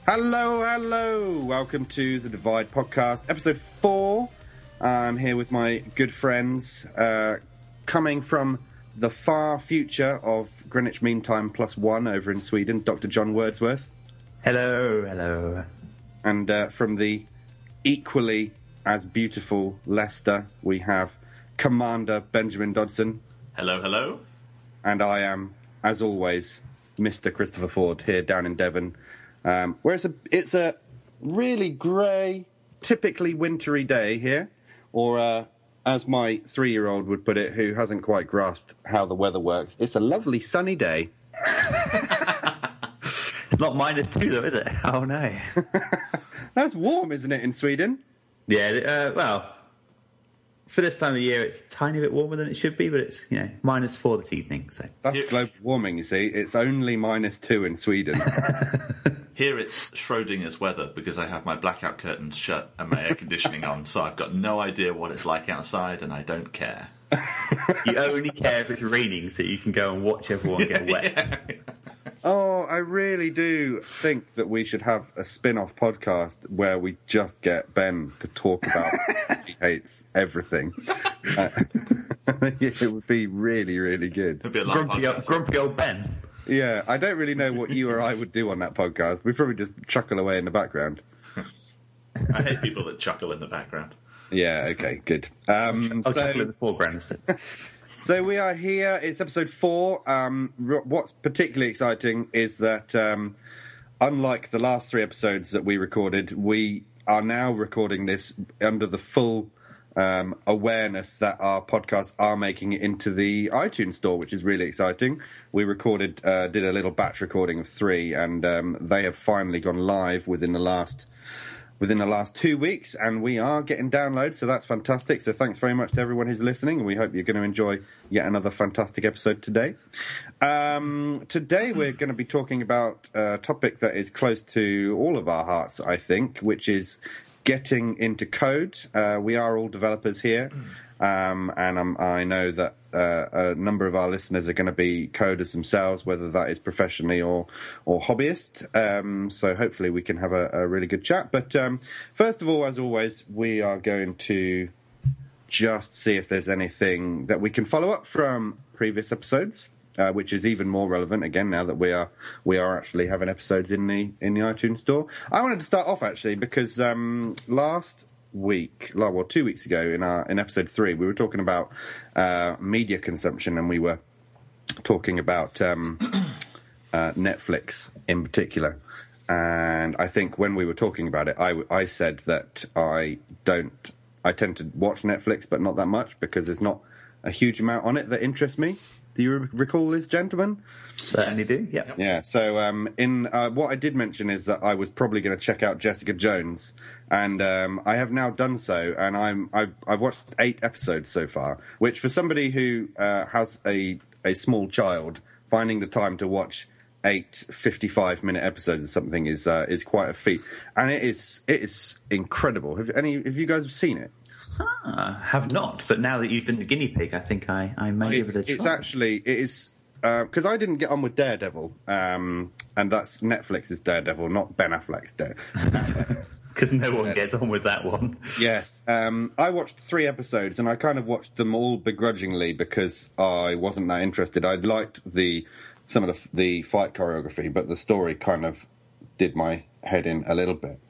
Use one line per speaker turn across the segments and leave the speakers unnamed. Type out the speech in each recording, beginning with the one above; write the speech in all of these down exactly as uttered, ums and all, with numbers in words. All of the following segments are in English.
Hello, hello. Welcome to the Divide Podcast, episode four. I'm here with my good friends, uh, coming from the far future of Greenwich Mean Time plus one over in Sweden, Doctor John Wordsworth.
Hello, hello.
And uh, from the equally as beautiful Leicester, we have Commander Benjamin Dodson.
Hello, hello.
And I am, as always, Mister Christopher Ford here down in Devon. Um, where it's a, it's a really grey, typically wintry day here, or uh, as my three-year-old would put it, who hasn't quite grasped how the weather works, it's a lovely sunny day.
It's not minus two, though, is it? Oh, no.
That's warm, isn't it, in Sweden?
Yeah, uh, well, for this time of year, it's a tiny bit warmer than it should be, but it's, you know, minus four this evening. So
That's global warming, you see. It's only minus two in Sweden.
Here it's Schrodinger's weather because I have my blackout curtains shut and my air conditioning on, so I've got no idea what it's like outside, and I don't care.
You only care if it's raining, so you can go and watch everyone get wet.
Yeah.
Oh, I really do think that we should have a spin-off podcast where we just get Ben to talk about he hates everything. Uh, it would be really, really good.
It'd be a long
Grumpy, old,
podcast.
grumpy old Ben.
Yeah, I don't really know what you or I would do on that podcast. We'd probably just chuckle away in the background.
I hate people that chuckle in the background.
Yeah, okay, good. Um,
I'll
so,
chuckle in the foreground instead.
so we are here. It's episode four. Um, r- what's particularly exciting is that, um, unlike the last three episodes that we recorded, we are now recording this under the full um, awareness that our podcasts are making it into the iTunes store, which is really exciting. We recorded, uh, did a little batch recording of three, and um, they have finally gone live within the last within the last two weeks, and we are getting downloads, so that's fantastic. So thanks very much to everyone who's listening, and we hope you're going to enjoy yet another fantastic episode today. Um, today we're going to be talking about a topic that is close to all of our hearts, I think, which is getting into code. Uh, we are all developers here, um, and um, I know that uh, a number of our listeners are going to be coders themselves, whether that is professionally or or hobbyist. Um, so hopefully we can have a, a really good chat. But um, first of all, as always, we are going to just see if there's anything that we can follow up from previous episodes, uh, which is even more relevant again now that we are we are actually having episodes in the in the iTunes store. I wanted to start off actually because um, last week, well, two weeks ago in our in episode three, we were talking about uh, media consumption, and we were talking about um, uh, Netflix in particular. And I think when we were talking about it, I, I said that I don't. I tend to watch Netflix, but not that much because there's not a huge amount on it that interests me. Do you re- recall this, gentlemen?
Certainly do, yeah.
Yeah, so um, in uh, what I did mention is that I was probably going to check out Jessica Jones, and um, I have now done so, and I'm I've, I've watched eight episodes so far, which for somebody who uh, has a, a small child, finding the time to watch eight fifty-five minute episodes or something is uh, is quite a feat, and it is it is incredible. Have any have you guys seen it?
Ah, have not, but now that you've been the guinea pig, I think I, I may
It's,
give it a try.
it's actually it is because uh, I didn't get on with Daredevil, um, and that's Netflix's Daredevil, not Ben Affleck's Daredevil.
Because no one gets on with that one.
Yes, um, I watched three episodes, and I kind of watched them all begrudgingly because I wasn't that interested. I liked the some of the, the fight choreography, but the story kind of did my head in a little bit.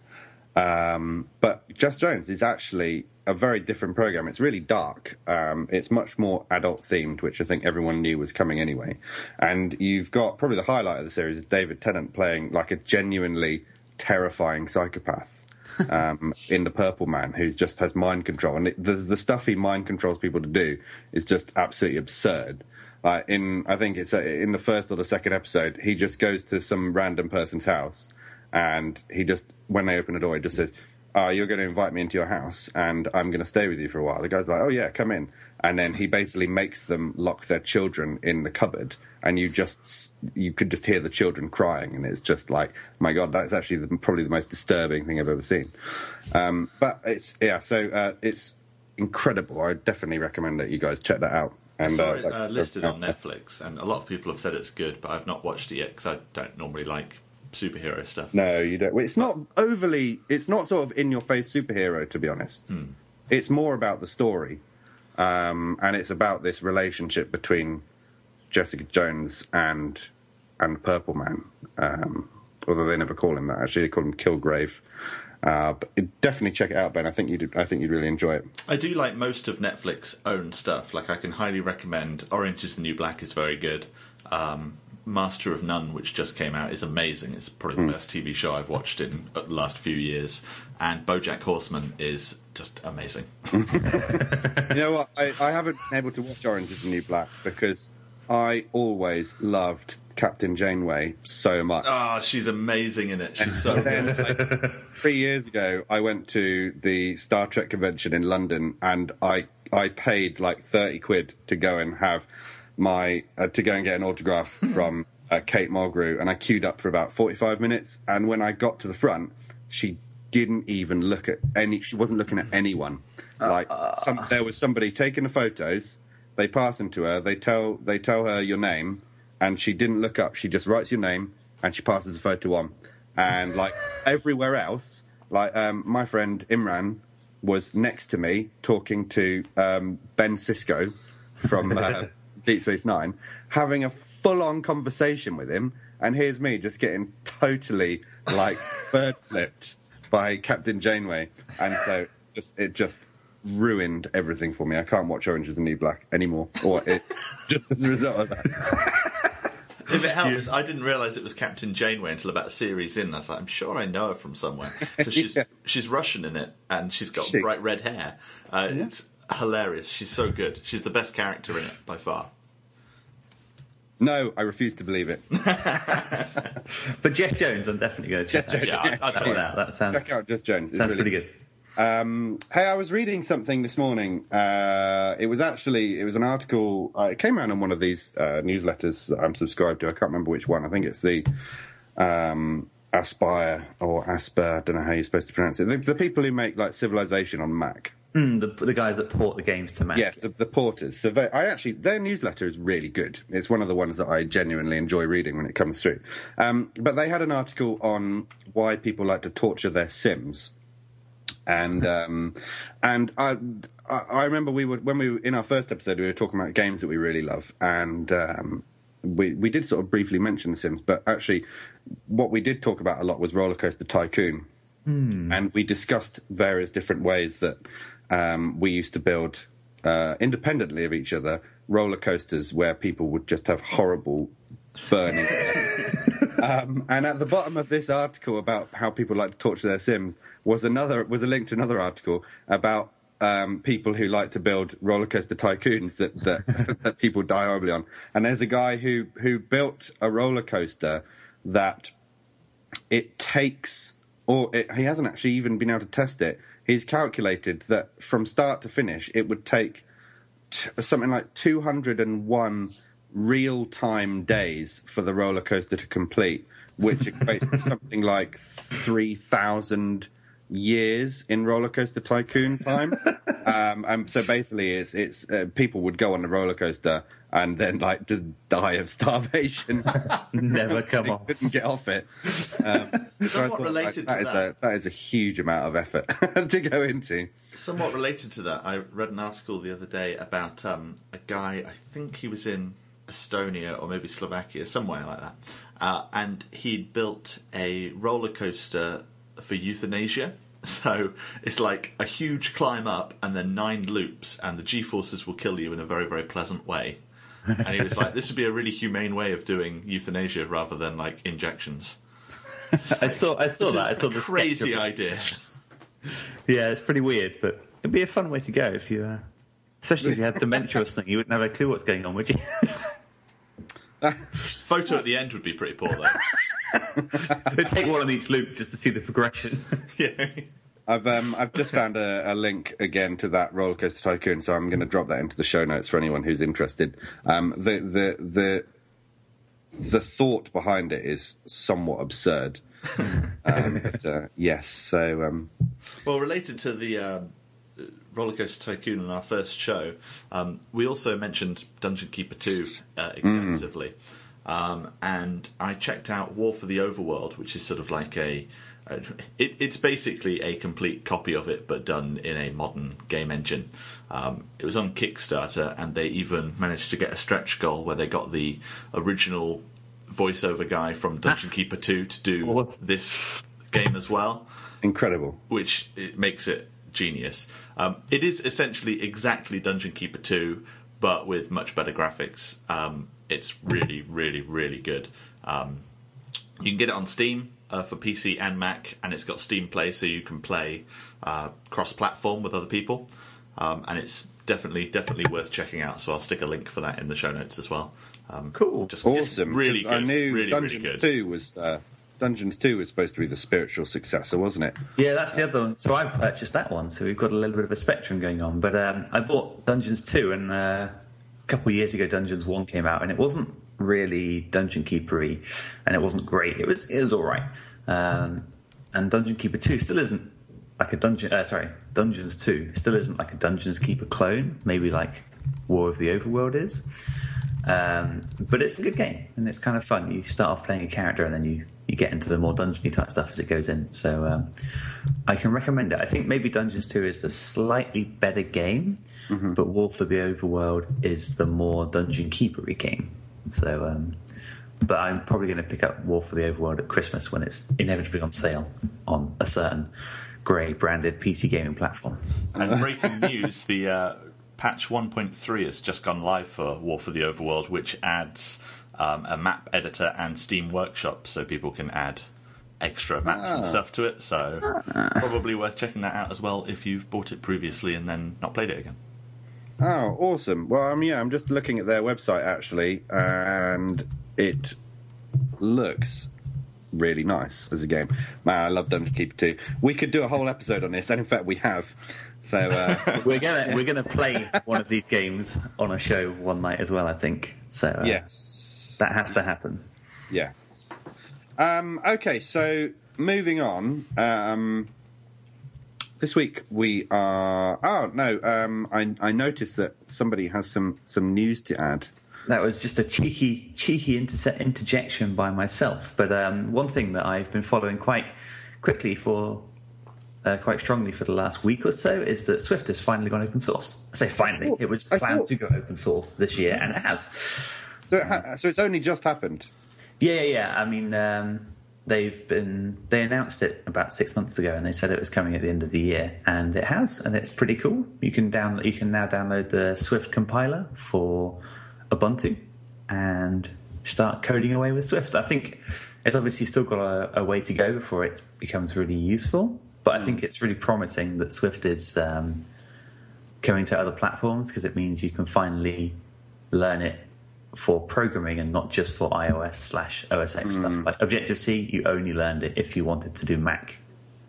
Um, but Jess Jones is actually a very different program. It's really dark. Um, it's much more adult themed, which I think everyone knew was coming anyway. And you've got probably the highlight of the series is David Tennant playing like a genuinely terrifying psychopath um, in The Purple Man, who just has mind control. And it, the, the stuff he mind controls people to do is just absolutely absurd. Uh, in I think it's uh, in the first or the second episode, he just goes to some random person's house, and he just, when they open the door, he just says, uh, you're going to invite me into your house, and I'm going to stay with you for a while. The guy's like, oh yeah, come in. And then he basically makes them lock their children in the cupboard, and you just, you could just hear the children crying, and it's just like, my God, that's actually the, probably the most disturbing thing I've ever seen. Um, but it's, yeah, so uh, it's incredible. I definitely recommend that you guys check that out.
And, I saw it
uh,
uh, listed on Netflix, and a lot of people have said it's good, but I've not watched it yet because I don't normally like superhero stuff.
No, you don't. It's not overly. It's not sort of in your face superhero, to be honest.
Hmm.
It's more about the story, um, and it's about this relationship between Jessica Jones and and Purple Man. Um, although they never call him that. Actually, they call him Kilgrave. Uh, but it, definitely check it out, Ben. I think you'd. I think you'd really enjoy it.
I do like most of Netflix owned stuff. Like I can highly recommend Orange Is the New Black is very good. Um, Master of None, which just came out, is amazing. It's probably the mm. best T V show I've watched in the last few years. And BoJack Horseman is just amazing.
You know what? I, I haven't been able to watch Orange Is the New Black because I always loved Captain Janeway so much.
Oh, she's amazing in it. She's so
then,
good.
Like, three years ago, I went to the Star Trek convention in London, and I I paid like thirty quid to go and have my uh, to go and get an autograph from uh, Kate Mulgrew, and I queued up for about forty-five minutes. And when I got to the front, she didn't even look at any. She wasn't looking at anyone. Like some, there was somebody taking the photos. They pass them to her. They tell they tell her your name, and she didn't look up. She just writes your name, and she passes the photo on. And like everywhere else, like um, my friend Imran was next to me talking to um, Ben Sisko from uh, Deep Space Nine, having a full-on conversation with him, and here's me just getting totally like bird flipped by Captain Janeway, and so just it just. ruined everything for me. I can't watch Orange Is the New Black anymore, or it, just as a result of that.
If it helps, I didn't realise it was Captain Janeway until about a series in. I was like, I'm sure I know her from somewhere. So she's
Yeah.
she's Russian in it, and she's got
She-
bright red hair. Uh,
Yeah.
It's hilarious. She's so good. She's the best character in it by far.
No, I refuse to believe it.
But Jess Jones, I'm definitely going to check
Jess Jones,
that.
yeah, I'd
Check
check
it out. That sounds
Check out Just Jones. It's
sounds
really
pretty good.
Um, hey, I was reading something this morning. Uh, it was actually it was an article. Uh, it came out in one of these uh, newsletters that I'm subscribed to. I can't remember which one. I think it's the um, Aspire or Asper. I don't know how you're supposed to pronounce it. The, the people who make like Civilization on Mac.
Mm, the, the guys that port the games to Mac.
Yes, the, the porters. So they, I actually their newsletter is really good. It's one of the ones that I genuinely enjoy reading when it comes through. Um, but they had an article on why people like to torture their Sims. And um, and I I remember we were when we were in our first episode we were talking about games that we really love, and um, we we did sort of briefly mention The Sims, but actually what we did talk about a lot was Roller Coaster Tycoon, mm. and we discussed various different ways that um, we used to build uh, independently of each other roller coasters where people would just have horrible burning. Um, and at the bottom of this article about how people like to torture their Sims was another was a link to another article about um, people who like to build roller coaster tycoons that that, that people die horribly on. And there's a guy who who built a roller coaster that it takes, or it, he hasn't actually even been able to test it. He's calculated that from start to finish it would take t- something like two hundred one real-time days for the roller coaster to complete, which equates to something like three thousand years in Roller Coaster Tycoon time. Um, and so basically, it's it's uh, people would go on the roller coaster and then like just die of starvation.
Never come off.
Couldn't get off it. Um, so
Somewhat
thought,
related
like, that
to
is
that.
a that is a huge amount of effort to go into.
Somewhat related to that, I read an article the other day about um, a guy, I think he was in Estonia or maybe Slovakia, somewhere like that, uh, and he'd built a roller coaster for euthanasia. So it's like a huge climb up and then nine loops, and the G-forces will kill you in a very, very pleasant way. And he was like, this would be a really humane way of doing euthanasia rather than like injections.
I saw I saw
This
that. I
is
saw
a
the
crazy
sketch of it.
idea.
Yeah, it's pretty weird, but it'd be a fun way to go if you, uh, especially if you had dementia or something. You wouldn't have a clue what's going on, would you?
Photo at the end would be pretty poor, though.
They take one on each loop just to see the progression.
Yeah.
I've um, I've just found a, a link again to that Roller Coaster Tycoon, so I'm going to drop that into the show notes for anyone who's interested. Um, the the the the thought behind it is somewhat absurd. um, but, uh, yes, so um,
Well, related to the um, Roller Coaster Tycoon in our first show, um, we also mentioned Dungeon Keeper two uh, extensively. um, and I checked out War for the Overworld, which is sort of like a It, it's basically a complete copy of it, but done in a modern game engine. Um, it was on Kickstarter, and they even managed to get a stretch goal where they got the original voiceover guy from Dungeon Keeper two to do
What?
this game as well.
Incredible.
Which it makes it genius. Um, it is essentially exactly Dungeon Keeper two, but with much better graphics. Um, it's really, really, really good. Um, you can get it on Steam. Uh, for P C and Mac, and it's got Steam Play, so you can play uh, cross-platform with other people, um, and it's definitely definitely worth checking out. So I'll stick a link for that in the show notes as well. Um,
Cool,
just
Awesome.
really
'cause
good.
I knew
really,
Dungeons
really good.
two was uh, Dungeons two was supposed to be the spiritual successor, wasn't it?
Yeah, that's the other one. So I've purchased that one, so we've got a little bit of a spectrum going on. But um, I bought Dungeons two, and uh, a couple of years ago Dungeons one came out, and it wasn't really Dungeon Keeper-y, and it wasn't great. It was it was all right. Um, and Dungeon Keeper two still isn't like a dungeon. Uh, sorry, Dungeons two still isn't like a Dungeons Keeper clone. Maybe like War of the Overworld is. Um, but it's a good game, and it's kind of fun. You start off playing a character, and then you, you get into the more dungeony type stuff as it goes in. So um, I can recommend it. I think maybe Dungeons two is the slightly better game, mm-hmm. but War for the Overworld is the more Dungeon Keeper-y game. So, um, but I'm probably going to pick up War for the Overworld at Christmas when it's inevitably on sale on a certain grey branded P C gaming platform.
And breaking news, the uh, patch one point three has just gone live for War for the Overworld, which adds um, a map editor and Steam Workshop, so people can add extra maps ah. and stuff to it. So probably worth checking that out as well if you've bought it previously and then not played it again.
Oh, awesome. Well, um, yeah, I'm just looking at their website, actually, and it looks really nice as a game. Man, I love Dungeon Keeper two. We could do a whole episode on this, and in fact, we have. So uh,
we're gonna we're gonna play one of these games on a show one night as well, I think. So uh,
yes,
that has to happen.
Yeah. Um, okay, so moving on. Um, This week we are. Oh no! Um, I I noticed that somebody has some, some news to add.
That was just a cheeky cheeky inter- interjection by myself. But um, one thing that I've been following quite quickly for uh, quite strongly for the last week or so is that Swift has finally gone open source. I say finally; it was planned thought... to go open source this year, and it has.
So it ha- so it's only just happened.
Yeah, yeah. yeah. I mean. Um, They've been. They announced it about six months ago, and they said it was coming at the end of the year, and it has, and it's pretty cool. You can download. You can now download the Swift compiler for Ubuntu and start coding away with Swift. I think it's obviously still got a, a way to go before it becomes really useful, but I think it's really promising that Swift is um, coming to other platforms because it means you can finally learn it for programming and not just for iOS slash O S X mm. stuff. Like Objective-C, you only learned it if you wanted to do Mac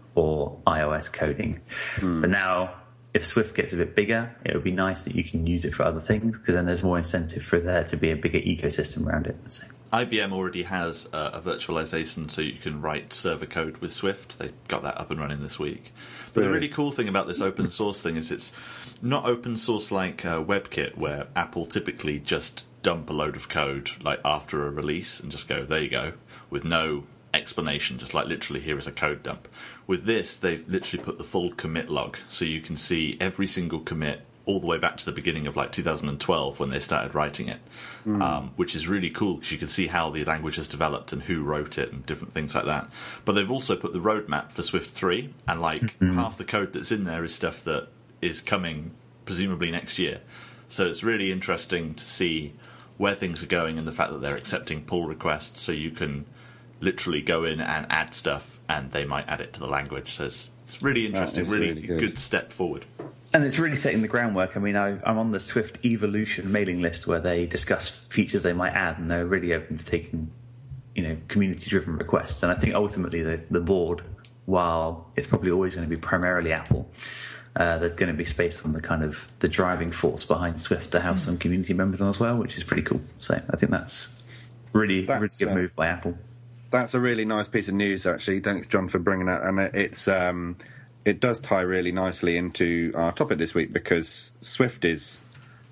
or iOS coding. Mm. But now, if Swift gets a bit bigger, it would be nice that you can use it for other things because then there's more incentive for there to be a bigger ecosystem around it. So.
I B M already has a, a virtualization so you can write server code with Swift. They got that up and running this week. But the really cool thing about this open source thing is it's not open source like uh, WebKit, where Apple typically just dump a load of code like after a release and just go, there you go, with no explanation, just like literally here is a code dump. With this, they've literally put the full commit log, so you can see every single commit all the way back to the beginning of like two thousand twelve when they started writing it, mm. um, which is really cool because you can see how the language has developed and who wrote it and different things like that. But they've also put the roadmap for Swift three, and like mm-hmm. half the code that's in there is stuff that is coming presumably next year. So it's really interesting to see where things are going and the fact that they're accepting pull requests, so you can literally go in and add stuff and they might add it to the language. So it's, it's really interesting, really, really good. good step forward.
And it's really setting the groundwork. I mean, I, I'm on the Swift Evolution mailing list where they discuss features they might add, and they're really open to taking, you know, community-driven requests. And I think ultimately the, the board, while it's probably always going to be primarily Apple, Uh, there's going to be space on the kind of the driving force behind Swift to have some community members on as well, which is pretty cool. So I think that's really, that's, really good uh, move by Apple.
That's a really nice piece of news, actually. Thanks, John, for bringing that. And it's um, it does tie really nicely into our topic this week because Swift is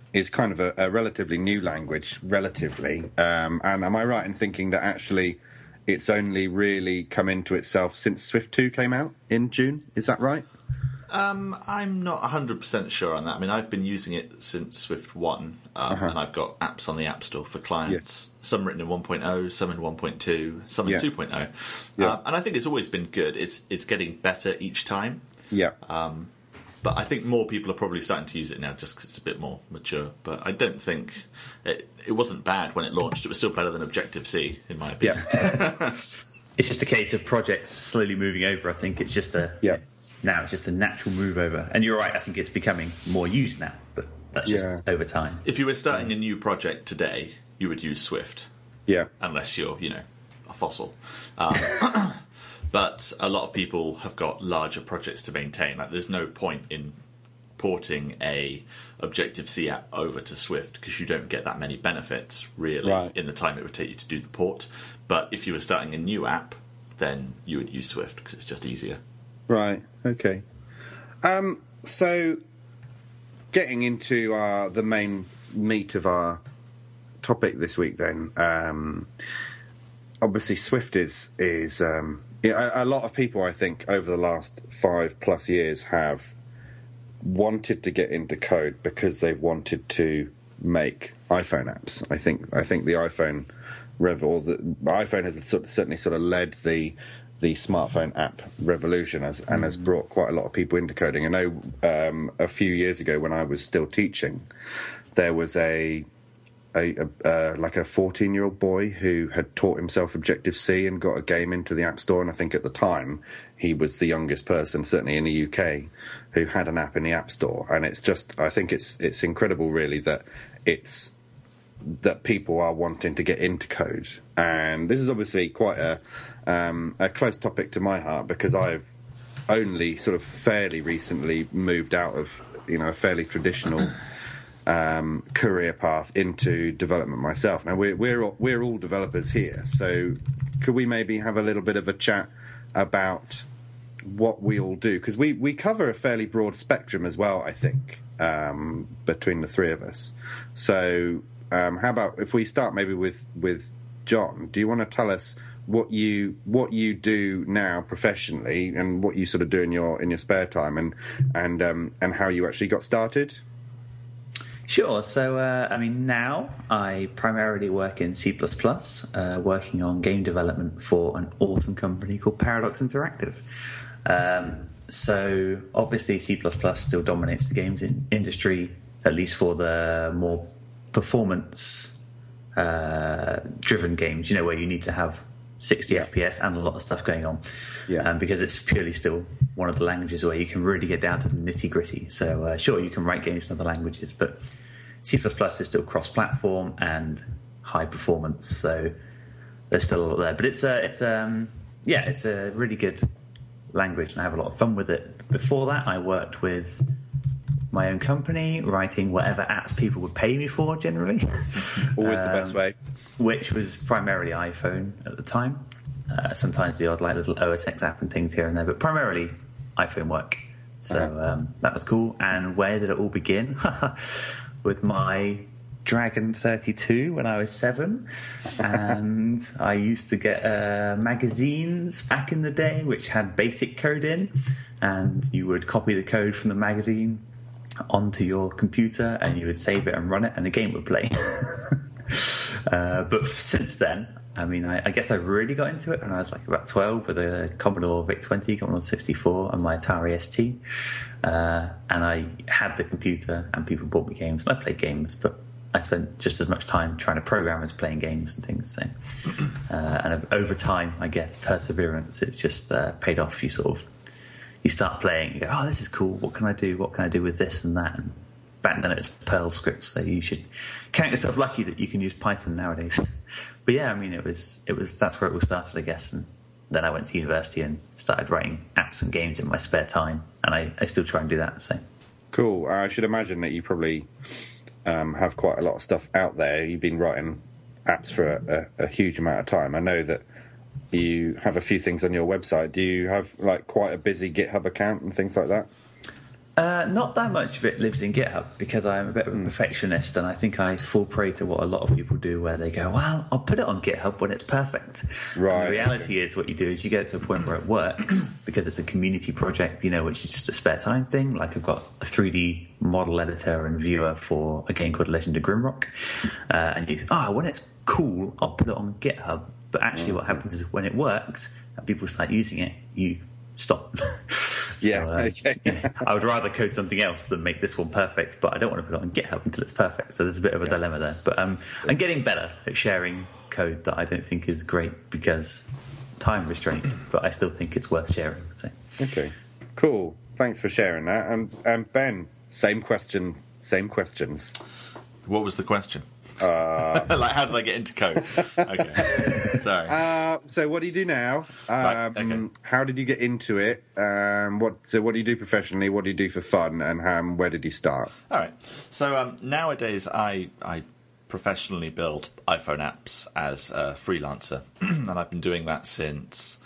is kind of a, a relatively new language, relatively. Um, and am I right in thinking that actually it's only really come into itself since Swift two came out in June? Is that right?
Um, I'm not one hundred percent sure on that. I mean, I've been using it since Swift one, um, uh-huh. and I've got apps on the App Store for clients, yes. some written in one point oh, some in one point two, some in yeah. two point oh. Yeah. Um, and I think it's always been good. It's it's getting better each time.
Yeah.
Um, but I think more people are probably starting to use it now just because it's a bit more mature. But I don't think... It, it wasn't bad when it launched. It was still better than Objective-C, in my opinion.
Yeah. It's just a case of projects slowly moving over. I think it's just a...
Yeah.
Now it's just a natural move over. And you're right, I think it's becoming more used now. But that's just yeah. over time.
If you were starting a new project today, you would use Swift.
Yeah.
Unless you're, you know, a fossil. Um, but a lot of people have got larger projects to maintain. Like, there's no point in porting a Objective-C app over to Swift because you don't get that many benefits, really,
right.
in the time it would take you to do the port. But if you were starting a new app, then you would use Swift because it's just easier.
Right, okay. Um, so, getting into uh, the main meat of our topic this week then, um, obviously Swift is... is um, a, a lot of people, I think, over the last five plus years have wanted to get into code because they've wanted to make iPhone apps. I think I think the iPhone rev or the iPhone has sort of, certainly sort of led the the smartphone app revolution as, and has brought quite a lot of people into coding. I know um, a few years ago when I was still teaching, there was a a, a uh, like a fourteen-year-old boy who had taught himself Objective-C and got a game into the App Store, and I think at the time he was the youngest person, certainly in the U K, who had an app in the App Store. And it's just, I think it's it's incredible, really, that it's that people are wanting to get into code. And this is obviously quite a um, a close topic to my heart because I've only sort of fairly recently moved out of, you know, a fairly traditional um, career path into development myself. Now we're we're all, we're all developers here, so could we maybe have a little bit of a chat about what we all do, because we, we cover a fairly broad spectrum as well, I think, um, between the three of us. So um, how about if we start maybe with, with John? Do you want to tell us what you what you do now professionally and what you sort of do in your in your spare time, and and um, and how you actually got started?
Sure. So, uh, I mean, now I primarily work in C plus plus, uh, working on game development for an awesome company called Paradox Interactive. Um, so, obviously, C plus plus still dominates the games in industry, at least for the more performance uh, driven games, you know, where you need to have sixty F P S and a lot of stuff going on. Yeah. Um, because it's purely still one of the languages where you can really get down to the nitty gritty. So uh, sure, you can write games in other languages, but C plus plus is still cross-platform and high performance. So there's still a lot there, but it's a, it's um yeah, it's a really good language, and I have a lot of fun with it. Before that, I worked with my own company, writing whatever apps people would pay me for, generally.
Always
um,
the best way.
Which was primarily iPhone at the time. Uh, sometimes the odd like little O S X app and things here and there, but primarily iPhone work. So uh-huh. um, that was cool. And where did it all begin? With my Dragon thirty-two when I was seven. And I used to get uh, magazines back in the day which had basic code in, and you would copy the code from the magazine onto your computer and you would save it and run it and the game would play. uh, but since then, I mean, I, I guess I really got into it when I was like about twelve with a Commodore VIC twenty, Commodore sixty-four and my Atari S T. Uh, and I had the computer and people bought me games and I played games, but I spent just as much time trying to program as playing games and things. So, uh, and over time, I guess, perseverance, it's just uh, paid off. You sort of You start playing, you go, oh, this is cool. What can I do? What can I do with this and that? And back then it was Perl scripts, so you should count yourself lucky that you can use Python nowadays. But yeah, I mean, it was, it was, that's where it all started, I guess. And then I went to university and started writing apps and games in my spare time. And I, I still try and do that, so.
Cool. I should imagine that you probably um, have quite a lot of stuff out there. You've been writing apps for a, a, a huge amount of time. I know that you have a few things on your website. Do you have like quite a busy GitHub account and things like that?
Uh, not that much of it lives in GitHub because I'm a bit of a perfectionist, and I think I fall prey to what a lot of people do, where they go, "Well, I'll put it on GitHub when it's perfect."
Right.
And the reality is, what you do is you get it to a point where it works because it's a community project, you know, which is just a spare time thing. Like I've got a three D model editor and viewer for a game called Legend of Grimrock, uh, and you, oh, when it's cool, I'll put it on GitHub. But actually, what happens is when it works and people start using it, you stop. So,
yeah,
uh,
okay.
yeah, I would rather code something else than make this one perfect, but I don't want to put it on GitHub until it's perfect. So there's a bit of a yeah. dilemma there. But um, I'm getting better at sharing code that I don't think is great because time restraints, but I still think it's worth sharing. So
okay, cool. Thanks for sharing that. And and Ben, same question, same questions.
What was the question?
Uh,
like, how did I get into code? Okay, sorry.
Uh, so, what do you do now? Um,
Right, okay.
How did you get into it? Um, what? So, what do you do professionally? What do you do for fun? And how, where did you start?
All right. So um, nowadays, I I professionally build iPhone apps as a freelancer, and I've been doing that since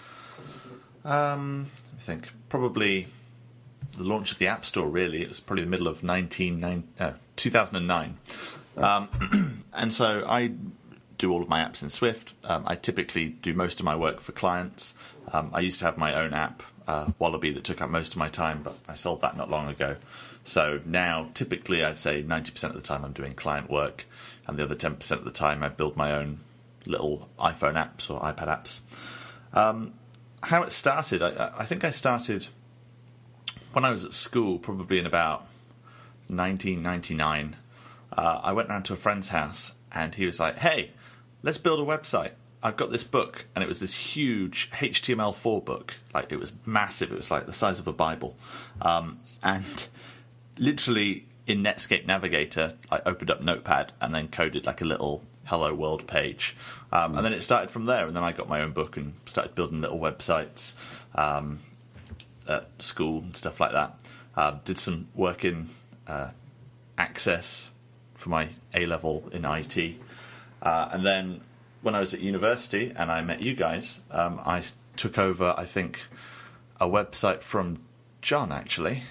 um, let me think, probably the launch of the App Store. Really, it was probably the middle of nineteen ninety, uh, two thousand nine. Um, and so I do all of my apps in Swift. Um, I typically do most of my work for clients. Um, I used to have my own app, uh, Wallaby, that took up most of my time, but I sold that not long ago. So now, typically, I'd say ninety percent of the time I'm doing client work, and the other ten percent of the time I build my own little iPhone apps or iPad apps. Um, how it started, I, I think I started when I was at school, probably in about nineteen ninety-nine. Uh, I went round to a friend's house and he was like, "Hey, let's build a website. I've got this book." And it was this huge H T M L four book. Like, it was massive. It was like the size of a Bible. Um, and literally in Netscape Navigator, I opened up Notepad and then coded like a little Hello World page. Um, and then it started from there. And then I got my own book and started building little websites um, at school and stuff like that. Uh, did some work in uh, Access for my A-level in I T. Uh, and then when I was at university and I met you guys, um, I took over, I think, a website from John, actually,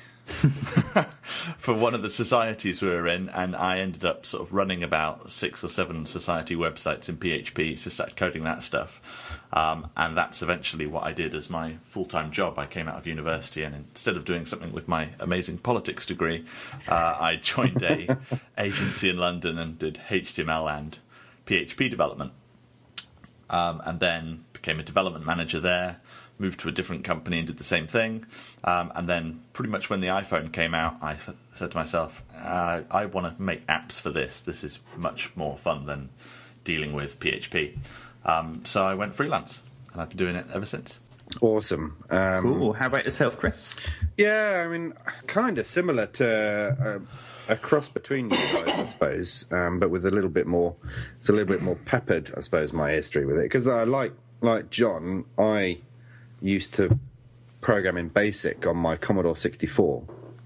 for one of the societies we were in, and I ended up sort of running about six or seven society websites in P H P, so started coding that stuff. Um, and that's eventually what I did as my full-time job. I came out of university, and instead of doing something with my amazing politics degree, uh, I joined a agency in London and did H T M L and P H P development. Um, and then became a development manager there, moved to a different company and did the same thing. Um, and then pretty much when the iPhone came out, I f- said to myself, uh, I want to make apps for this. This is much more fun than dealing with P H P. Um, so I went freelance, and I've been doing it ever since.
Awesome. Um,
cool. How about yourself, Chris?
Yeah, I mean, kind of similar to uh, a cross between you guys, I suppose, um, but with a little bit more. It's a little bit more peppered, I suppose, my history with it, because I like like John, I used to program in BASIC on my Commodore sixty-four,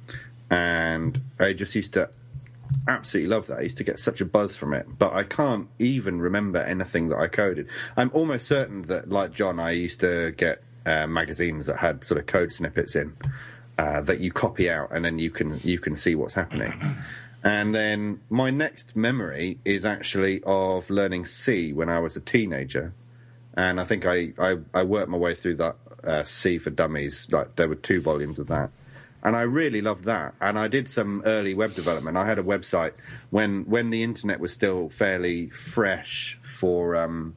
and I just used to absolutely love that. I used to get such a buzz from it, but I can't even remember anything that I coded. I'm almost certain that, like John, I used to get uh, magazines that had sort of code snippets in uh, that you copy out, and then you can you can see what's happening. And then my next memory is actually of learning C when I was a teenager. And I think I, I, I worked my way through that uh, C for Dummies. Like, there were two volumes of that. And I really loved that. And I did some early web development. I had a website when when the internet was still fairly fresh for, um,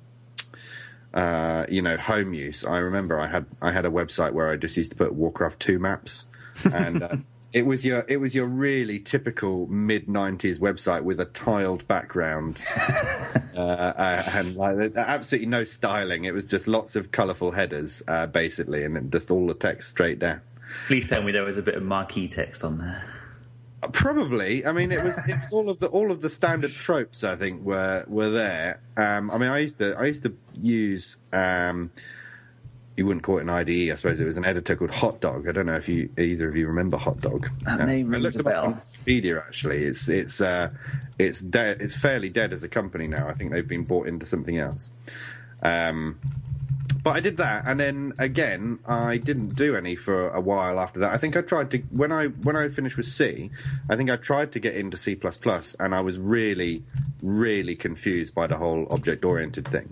uh, you know, home use. I remember I had I had a website where I just used to put Warcraft two maps. And uh, it was your it was your really typical mid nineties website with a tiled background. uh, uh, and like absolutely no styling. It was just lots of colourful headers, uh, basically, and then just all the text straight down.
Please tell me there was a bit of marquee text on there.
Probably. I mean, it was, it was all of the all of the standard tropes. I think were were there. Um, I mean, I used to I used to use. Um, you wouldn't call it an I D E, I suppose. It was an editor called Hot Dog. I don't know if you either of you remember Hot Dog.
That name rings a bell.
On Wikipedia, actually, it's it's uh, it's dead. It's fairly dead as a company now. I think they've been bought into something else. Um, But I did that, and then again, I didn't do any for a while after that. I think I tried to when I when I finished with C, I think I tried to get into C plus plus, and I was really, really confused by the whole object-oriented thing.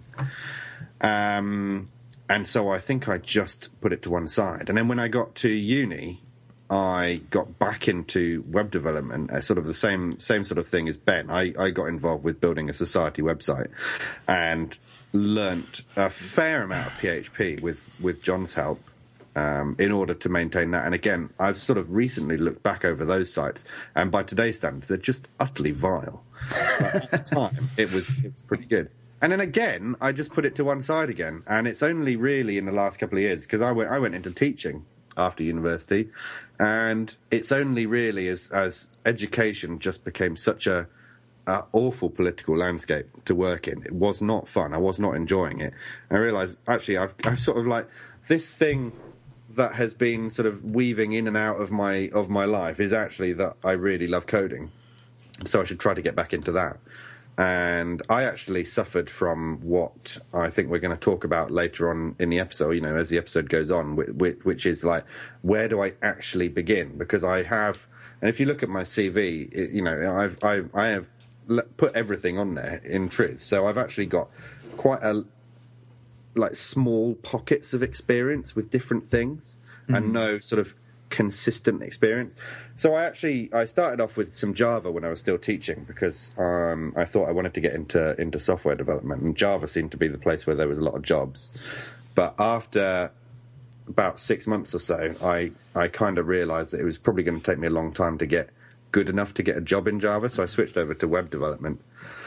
Um, and so I think I just put it to one side. And then when I got to uni, I got back into web development, uh, sort of the same same sort of thing as Ben. I, I got involved with building a society website and learnt a fair amount of P H P with, with John's help um, in order to maintain that. And again, I've sort of recently looked back over those sites, and by today's standards, they're just utterly vile. But at the time, it was, it was pretty good. And then again, I just put it to one side again. And it's only really in the last couple of years, because I went, I went into teaching after university, and it's only really as as education just became such a, a awful political landscape to work in. It was not fun. I was not enjoying it. I realised actually I've I've sort of like this thing that has been sort of weaving in and out of my of my life is actually that I really love coding, so I should try to get back into that. And I actually suffered from what I think we're going to talk about later on in the episode, you know, as the episode goes on, which is like, where do I actually begin? Because I have, and if you look at my C V, it, you know, I've, I've, I have put everything on there in truth. So I've actually got quite a, like, small pockets of experience with different things mm-hmm. and no sort of consistent experience. So I actually I started off with some Java when I was still teaching, because um, I thought I wanted to get into into software development, and Java seemed to be the place where there was a lot of jobs. But after about six months or so, I I kind of realised that it was probably going to take me a long time to get good enough to get a job in Java. So I switched over to web development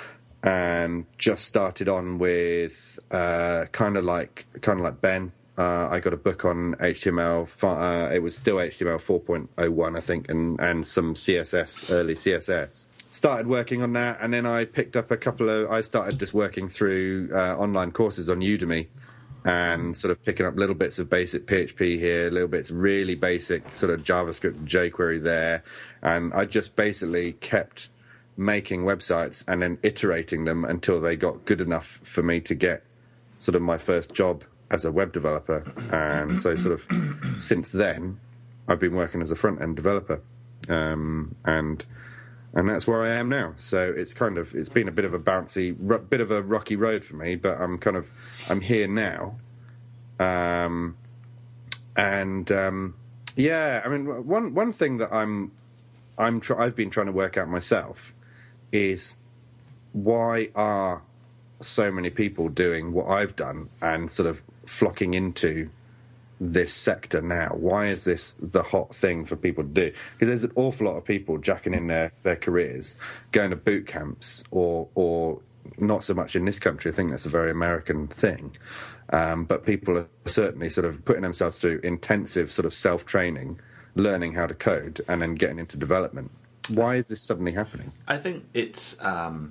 and just started on with uh, kind of like kind of like Ben. Uh, I got a book on H T M L. Uh, it was still H T M L four point oh one, I think, and, and some C S S, early C S S. Started working on that, and then I picked up a couple of... I started just working through uh, online courses on Udemy and sort of picking up little bits of basic P H P here, little bits really basic sort of JavaScript and jQuery there. And I just basically kept making websites and then iterating them until they got good enough for me to get sort of my first job as a web developer. And so sort of since then I've been working as a front-end developer, um, and and that's where I am now. So it's kind of it's been a bit of a bouncy r- bit of a rocky road for me, but I'm kind of I'm here now, um, and um, yeah I mean one one thing that I'm I'm tr- I've been trying to work out myself is why are so many people doing what I've done and sort of flocking into this sector now? Why is this the hot thing for people to do? Because there's an awful lot of people jacking in their, their careers, going to boot camps, or or not so much in this country. I think that's a very American thing. Um, but people are certainly sort of putting themselves through intensive sort of self-training, learning how to code, and then getting into development. Why is this suddenly happening?
I think it's... Um...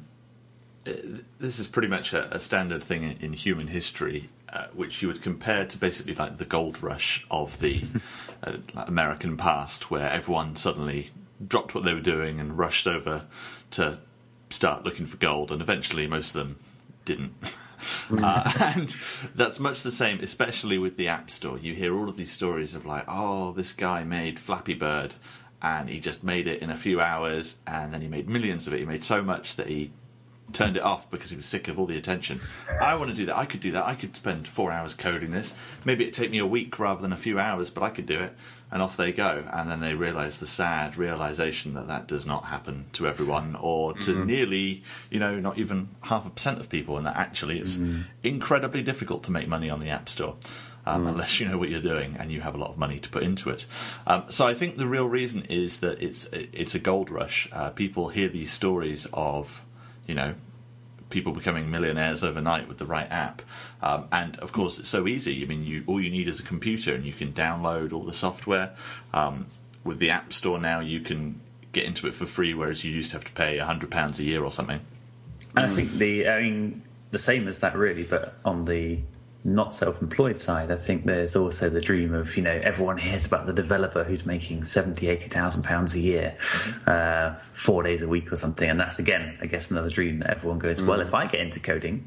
This is pretty much a, a standard thing in, in human history, uh, which you would compare to basically like the gold rush of the uh, American past, where everyone suddenly dropped what they were doing and rushed over to start looking for gold, and eventually most of them didn't. uh, and that's much the same, especially with the App Store. You hear all of these stories of like, oh, this guy made Flappy Bird, and he just made it in a few hours, and then he made millions of it. He made so much that he turned it off because he was sick of all the attention. I want to do that. I could do that. I could spend four hours coding this. Maybe it'd take me a week rather than a few hours, but I could do it. And off they go. And then they realise the sad realisation that that does not happen to everyone, or to mm-hmm. nearly, you know, not even half a percent of people, and that actually it's mm-hmm. incredibly difficult to make money on the App Store. Um, mm. Unless you know what you're doing and you have a lot of money to put into it. Um, so I think the real reason is that it's it's a gold rush. Uh, people hear these stories of, you know, people becoming millionaires overnight with the right app. Um, and, of course, it's so easy. I mean, you all you need is a computer, and you can download all the software. Um, with the App Store now, you can get into it for free, whereas you used to have to pay one hundred pounds a year or something.
And I think the, I mean, the same as that, really, but on the not self-employed side, I think there's also the dream of, you know, everyone hears about the developer who's making seventy, eighty thousand pounds a year, mm-hmm. uh, four days a week or something, and that's again, I guess, another dream that everyone goes, mm. well, if I get into coding,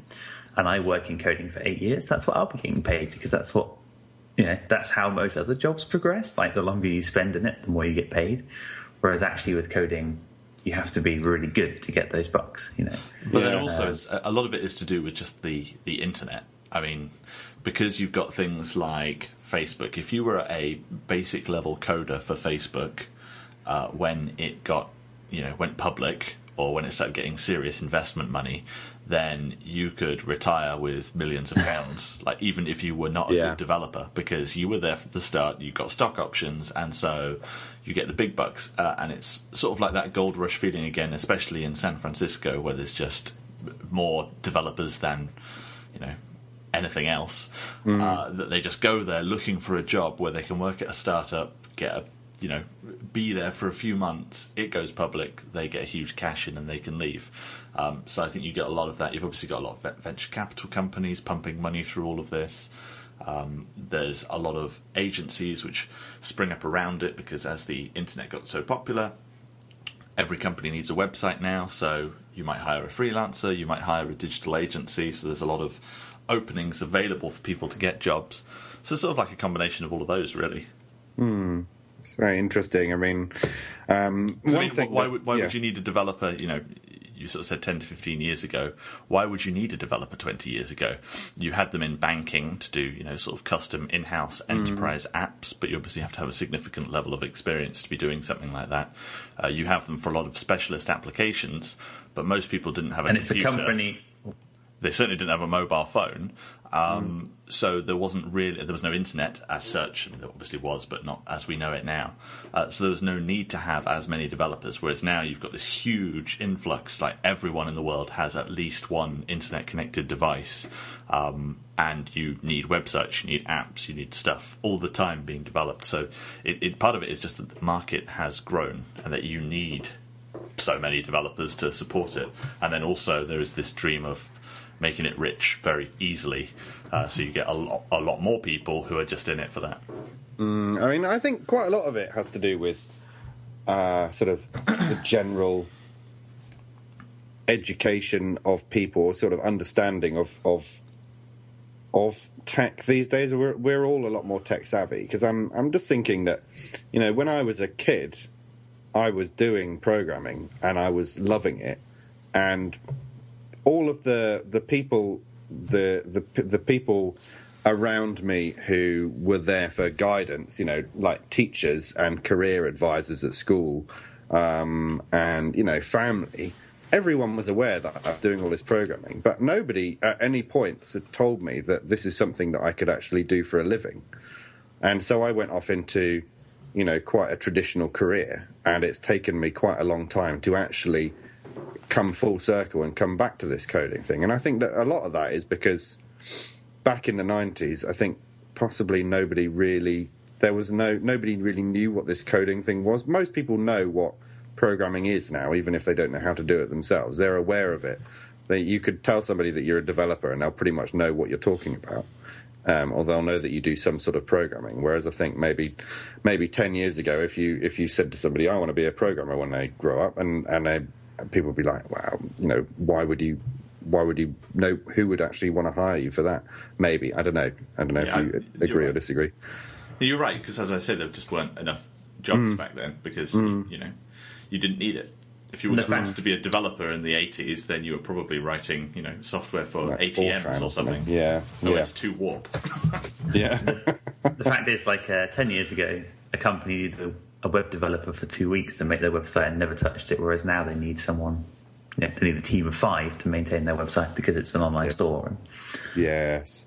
and I work in coding for eight years, that's what I'll be getting paid, because that's what, you know, that's how most other jobs progress. Like, the longer you spend in it, the more you get paid. Whereas actually with coding, you have to be really good to get those bucks, you know.
But
Yeah.
then also, it's, a lot of it is to do with just the, the internet. I mean, because you've got things like Facebook. If you were a basic level coder for Facebook, uh, when it got, you know, went public, or when it started getting serious investment money, then you could retire with millions of pounds, like even if you were not a
Yeah.
good developer, because you were there from the start, you got stock options, and so you get the big bucks. Uh, and it's sort of like that gold rush feeling again, especially in San Francisco, where there's just more developers than, you know, anything else. Mm. Uh, that they just go there looking for a job where they can work at a startup, get a you know, be there for a few months, it goes public, they get a huge cash in and they can leave. Um, so I think you get a lot of that. You've obviously got a lot of venture capital companies pumping money through all of this. Um, there's a lot of agencies which spring up around it, because as the internet got so popular, every company needs a website now, so you might hire a freelancer, you might hire a digital agency, so there's a lot of openings available for people to get jobs. So it's sort of like a combination of all of those, really.
Hmm. It's very interesting. I mean, um, one
I mean,
thing
why,
that,
would, why
yeah.
would you need a developer? You know, you sort of said ten to fifteen years ago. Why would you need a developer twenty years ago? You had them in banking to do, you know, sort of custom in-house enterprise mm. apps, but you obviously have to have a significant level of experience to be doing something like that. Uh, you have them for a lot of specialist applications, but most people didn't have a
and
computer.
And if a company...
They certainly didn't have a mobile phone, um, mm. so there wasn't really there was no internet as such. I mean, there obviously was, but not as we know it now. Uh, so there was no need to have as many developers. Whereas now you've got this huge influx. Like, everyone in the world has at least one internet-connected device, um, and you need websites, you need apps, you need stuff all the time being developed. So it, it part of it is just that the market has grown, and that you need so many developers to support it. And then also there is this dream of making it rich very easily, uh, so you get a lot, a lot more people who are just in it for that.
Mm, I mean, I think quite a lot of it has to do with uh, sort of the general education of people, sort of understanding of of, of tech these days. We're we're all a lot more tech savvy, because I'm I'm just thinking that, you know, when I was a kid, I was doing programming and I was loving it, and all of the the people the the the people around me who were there for guidance, you know, like teachers and career advisors at school, um, and, you know, family, everyone was aware that I was doing all this programming, but nobody at any point had told me that this is something that I could actually do for a living. And so I went off into, you know, quite a traditional career, and it's taken me quite a long time to actually come full circle and come back to this coding thing. And I think that a lot of that is because back in the nineties, I think possibly nobody really, there was no, nobody really knew what this coding thing was. Most people know what programming is now, even if they don't know how to do it themselves. They're aware of it. They, you could tell somebody that you're a developer and they'll pretty much know what you're talking about. Um, or they'll know that you do some sort of programming. Whereas I think maybe maybe ten years ago, if you if you said to somebody, I want to be a programmer when they grow up, and, and they people would be like, wow, you know, why would you, why would you know, who would actually want to hire you for that? Maybe, I don't know. I don't know yeah, if you I, agree
right.
or disagree.
You're right, because as I said, there just weren't enough jobs mm. back then, because, mm. you know, you didn't need it. If you were supposed to be a developer in the eighties, then you were probably writing, you know, software for like A T Ms or something. or something.
Yeah.
Oh,
yeah.
it's too warp.
yeah.
The fact is, like, uh, ten years ago, a company needed a a web developer for two weeks to make their website and never touched it, whereas now they need someone, you know, they need a team of five to maintain their website because it's an online yeah. store.
Yes.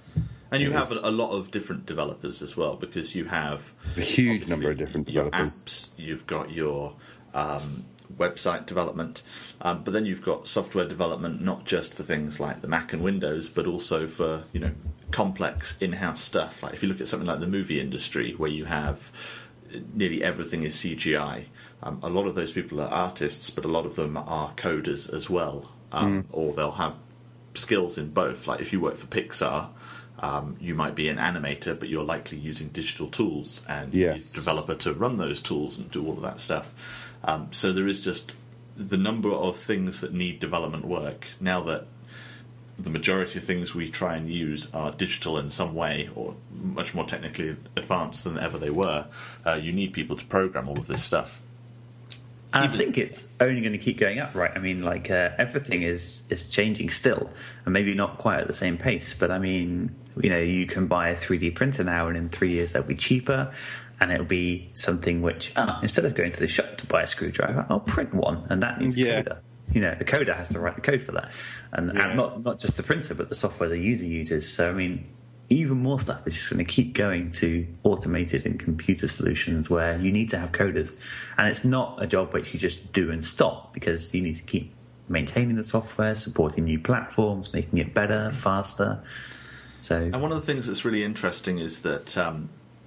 And you have a lot of different developers as well, because you have
a huge number of different developers.
Your apps, you've got your um, website development, um, but then you've got software development, not just for things like the Mac and Windows, but also for, you know, complex in-house stuff. Like if you look at something like the movie industry, where you have nearly everything is C G I. Um, a lot of those people are artists, but a lot of them are coders as well, um, mm. or they'll have skills in both. Like if you work for Pixar, um, you might be an animator, but you're likely using digital tools, and
yes.
you need a developer to run those tools and do all of that stuff. Um, so there is just the number of things that need development work now that the majority of things we try and use are digital in some way or much more technically advanced than ever they were, uh, you need people to program all of this stuff.
And I think it's only going to keep going up, right? I mean, like, uh, everything is, is changing still, and maybe not quite at the same pace. But, I mean, you know, you can buy a three D printer now, and in three years that'll be cheaper, and it'll be something which, oh, instead of going to the shop to buy a screwdriver, I'll print one, and that needs
yeah.
coder. You know, the coder has to write the code for that. And, yeah. and not, not just the printer, but the software the user uses. So, I mean, even more stuff is just going to keep going to automated and computer solutions where you need to have coders. And it's not a job which you just do and stop, because you need to keep maintaining the software, supporting new platforms, making it better, faster. So,
and one of the things that's really interesting is that um,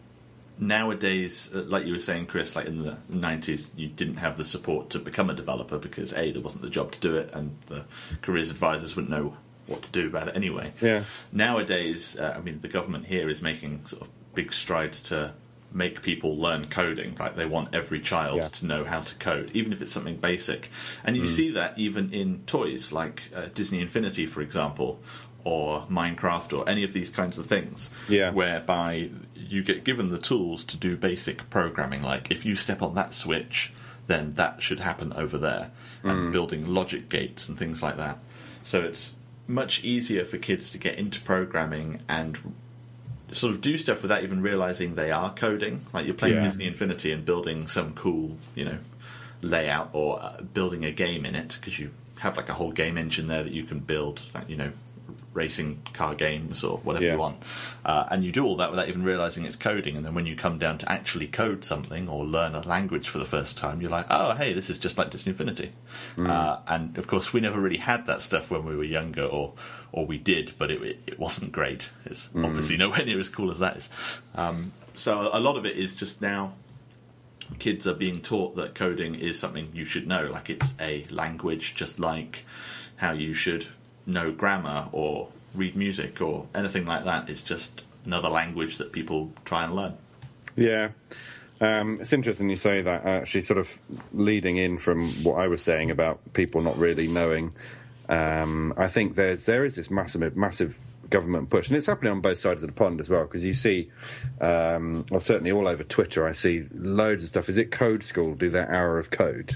nowadays, like you were saying, Chris, like in the nineties, you didn't have the support to become a developer because, A, there wasn't the job to do it, and the careers advisors wouldn't know what to do about it anyway.
Yeah.
Nowadays, uh, I mean, the government here is making sort of big strides to make people learn coding. Like, they want every child
yeah.
to know how to code, even if it's something basic. And you mm. see that even in toys, like uh, Disney Infinity, for example, or Minecraft, or any of these kinds of things,
yeah.
whereby you get given the tools to do basic programming. Like, if you step on that switch, then that should happen over there, and
mm.
building logic gates and things like that. So it's much easier for kids to get into programming and sort of do stuff without even realizing they are coding. Like, you're playing yeah. Disney Infinity and building some cool, you know, layout, or uh, building a game in it, because you have like a whole game engine there that you can build, like, you know, racing car games or whatever
yeah.
you want, uh, and you do all that without even realizing it's coding. And then when you come down to actually code something or learn a language for the first time, you're like, oh, hey, this is just like Disney Infinity. Mm. Uh, and of course, we never really had that stuff when we were younger, or or we did, but it, it wasn't great. It's mm. obviously nowhere near as cool as that is. Um, so a lot of it is just now kids are being taught that coding is something you should know, like it's a language, just like how you should know grammar or read music or anything like that. It's just another language that people try and learn.
Yeah. Um, it's interesting you say that, actually, sort of leading in from what I was saying about people not really knowing. Um, I think there's there is this massive, massive government push, and it's happening on both sides of the pond as well, because you see, um, well, certainly all over Twitter, I see loads of stuff. Is it Code School do their hour of code?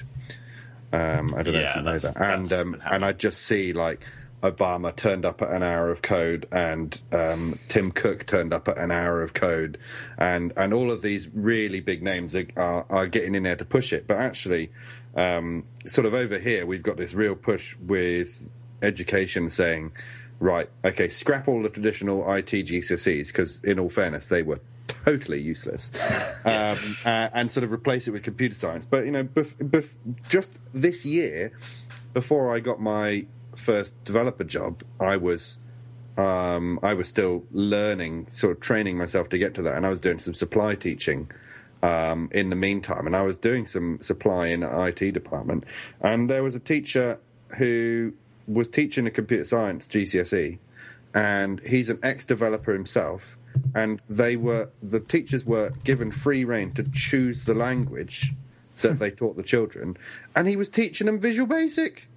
Um, I don't know
yeah,
if you know that. And um, and I just see, like, Obama turned up at an hour of code, and um, Tim Cook turned up at an hour of code, and, and all of these really big names are, are, are getting in there to push it. But actually, um, sort of over here, we've got this real push with education saying, right, okay, scrap all the traditional I T G C S Es, because in all fairness, they were totally useless, um, uh, and sort of replace it with computer science. But, you know, bef- bef- just this year, before I got my first developer job, I was um, I was still learning, sort of training myself to get to that, and I was doing some supply teaching um, in the meantime, and I was doing some supply in the I T department, and there was a teacher who was teaching a computer science G C S E, and he's an ex-developer himself, and they were the teachers were given free rein to choose the language that they taught the children, and he was teaching them Visual Basic.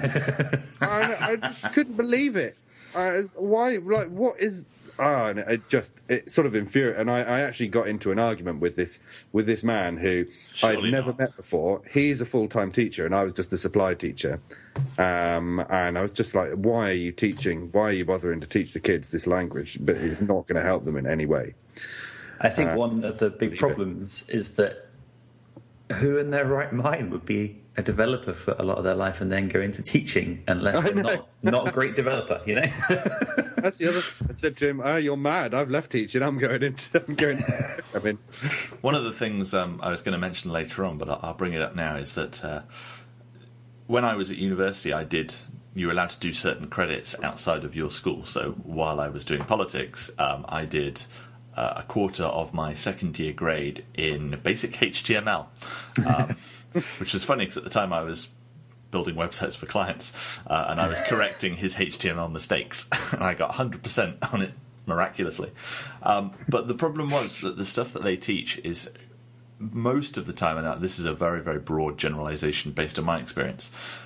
I, I just couldn't believe it. Uh, why? Like, what is? Ah, oh, it just it sort of infuriated. And I, I actually got into an argument with this with this man who I'd never
not.
met before. He's a full time teacher, and I was just a supply teacher. Um, and I was just like, "Why are you teaching? Why are you bothering to teach the kids this language? But it's not going to help them in any way."
I think uh, one of the big problems it. is that who in their right mind would be a developer for a lot of their life and then go into teaching unless they're not, not a great developer, you know?
That's the other thing. I said to him, oh, you're mad. I've left teaching. I'm going into... I'm going I mean...
One of the things um, I was going to mention later on, but I'll, I'll bring it up now, is that uh, when I was at university, I did... You were allowed to do certain credits outside of your school. So while I was doing politics, um, I did... Uh, a quarter of my second year grade in basic H T M L, um, which was funny because at the time I was building websites for clients uh, and I was correcting his H T M L mistakes, and I got one hundred percent on it miraculously. Um, but the problem was that the stuff that they teach is most of the time, and this is a very, very broad generalization based on my experience,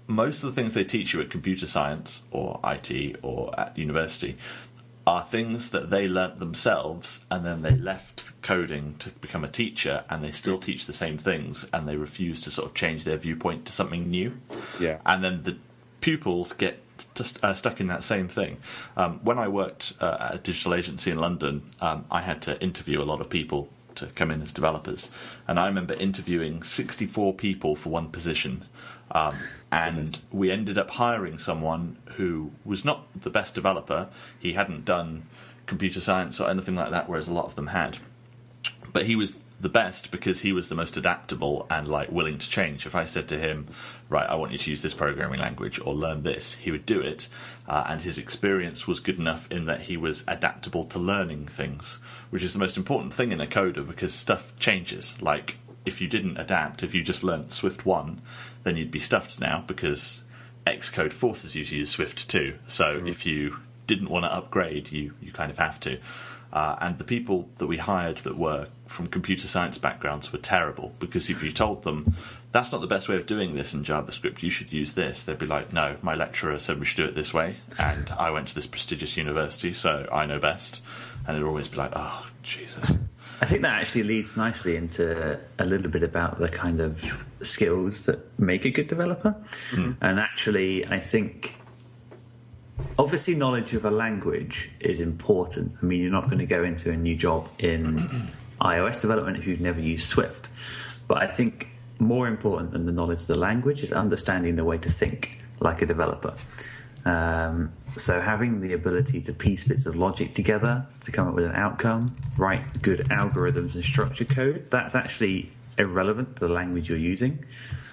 most of the things they teach you at computer science or I T or at university are things that they learnt themselves, and then they left coding to become a teacher, and they still teach the same things, and they refuse to sort of change their viewpoint to something new.
Yeah.
And then the pupils get just uh, stuck in that same thing. Um, when I worked uh, at a digital agency in London, um, I had to interview a lot of people to come in as developers, and I remember interviewing sixty-four people for one position. Um, and we ended up hiring someone who was not the best developer. He hadn't done computer science or anything like that, whereas a lot of them had. But he was the best because he was the most adaptable and like willing to change. If I said to him, right, I want you to use this programming language or learn this, he would do it. Uh, and his experience was good enough in that he was adaptable to learning things, which is the most important thing in a coder, because stuff changes. Like, if you didn't adapt, if you just learnt Swift one, then you'd be stuffed now, because Xcode forces you to use Swift two. So mm. if you didn't want to upgrade, you, you kind of have to. Uh, and the people that we hired that were from computer science backgrounds were terrible, because if you told them, that's not the best way of doing this in JavaScript, you should use this, they'd be like, no, my lecturer said we should do it this way, and I went to this prestigious university, so I know best. And they'd always be like, oh, Jesus.
I think that actually leads nicely into a little bit about the kind of skills that make a good developer. Mm. And actually, I think, obviously, knowledge of a language is important. I mean, you're not going to go into a new job in iOS development if you've never used Swift. But I think more important than the knowledge of the language is understanding the way to think like a developer. Um, so having the ability to piece bits of logic together to come up with an outcome, write good algorithms and structure code, that's actually irrelevant to the language you're using.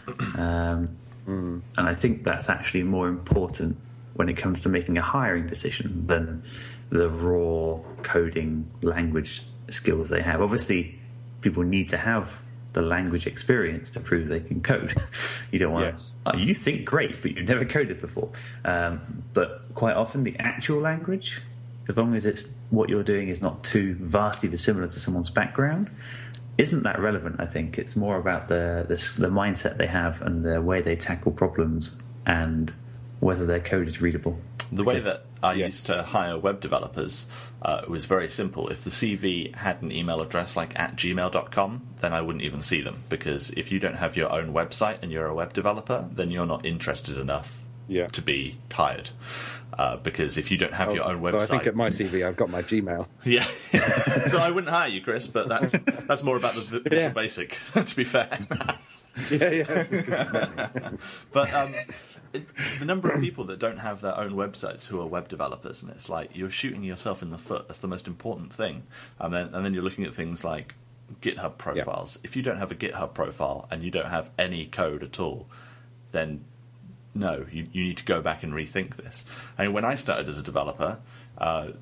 Um, mm. And I think that's actually more important when it comes to making a hiring decision than the raw coding language skills they have. Obviously, people need to have the language experience to prove they can code. You don't want
yes.
to, oh, you think great, but you've never coded before. Um, but quite often the actual language, as long as it's what you're doing is not too vastly dissimilar to someone's background, isn't that relevant, I think. It's more about the, the, the mindset they have and the way they tackle problems and whether their code is readable.
The way that I
yes.
used to hire web developers uh, was very simple. If the C V had an email address like at gmail dot com, then I wouldn't even see them, because if you don't have your own website and you're a web developer, then you're not interested enough
yeah.
to be hired. Uh, because if you don't have
oh,
your own website...
Well, I think at my C V I've got my Gmail.
Yeah. So I wouldn't hire you, Chris, but that's that's more about the Visual
yeah.
Basic, to be fair.
yeah, yeah.
But... Um, It, the number of people that don't have their own websites who are web developers, and it's like you're shooting yourself in the foot. That's the most important thing. And then and then you're looking at things like GitHub profiles. Yeah. If you don't have a GitHub profile and you don't have any code at all, then no, you, you need to go back and rethink this. I mean, when I started as a developer, uh,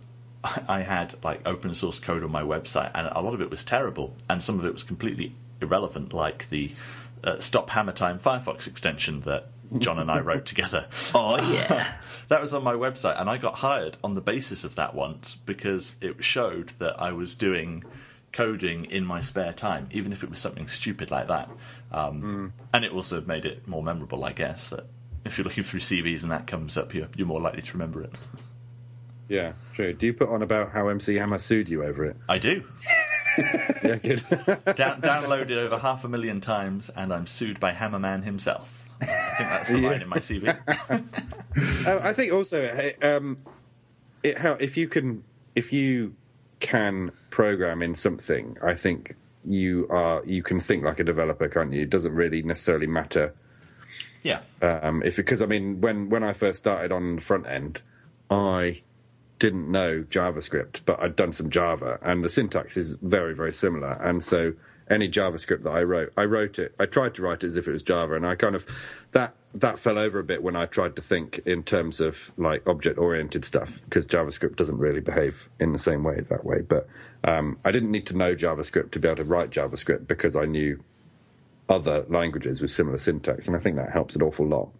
I had like open source code on my website, and a lot of it was terrible, and some of it was completely irrelevant, like the uh, Stop Hammer Time Firefox extension that John and I wrote together.
Oh, yeah.
That was on my website, and I got hired on the basis of that once, because it showed that I was doing coding in my spare time, even if it was something stupid like that. Um, mm. And it also made it more memorable, I guess, that if you're looking through C Vs and that comes up, you're, you're more likely to remember it.
Yeah, it's true. Do you put on about how M C Hammer sued you over it?
I do.
Yeah, good.
Down, downloaded over half a million times, and I'm sued by Hammerman himself. I think that's the
yeah.
line in my C V.
uh, I think also, um, it, how, if you can, if you can program in something, I think you are you can think like a developer, can't you? It doesn't really necessarily matter.
Yeah.
Um, if because I mean, when when I first started on the front end, I didn't know JavaScript, but I'd done some Java, and the syntax is very very similar, and so. Any JavaScript that I wrote, I wrote it. I tried to write it as if it was Java, and I kind of that that fell over a bit when I tried to think in terms of like object-oriented stuff, because JavaScript doesn't really behave in the same way that way. But um, I didn't need to know JavaScript to be able to write JavaScript, because I knew other languages with similar syntax, and I think that helps an awful lot.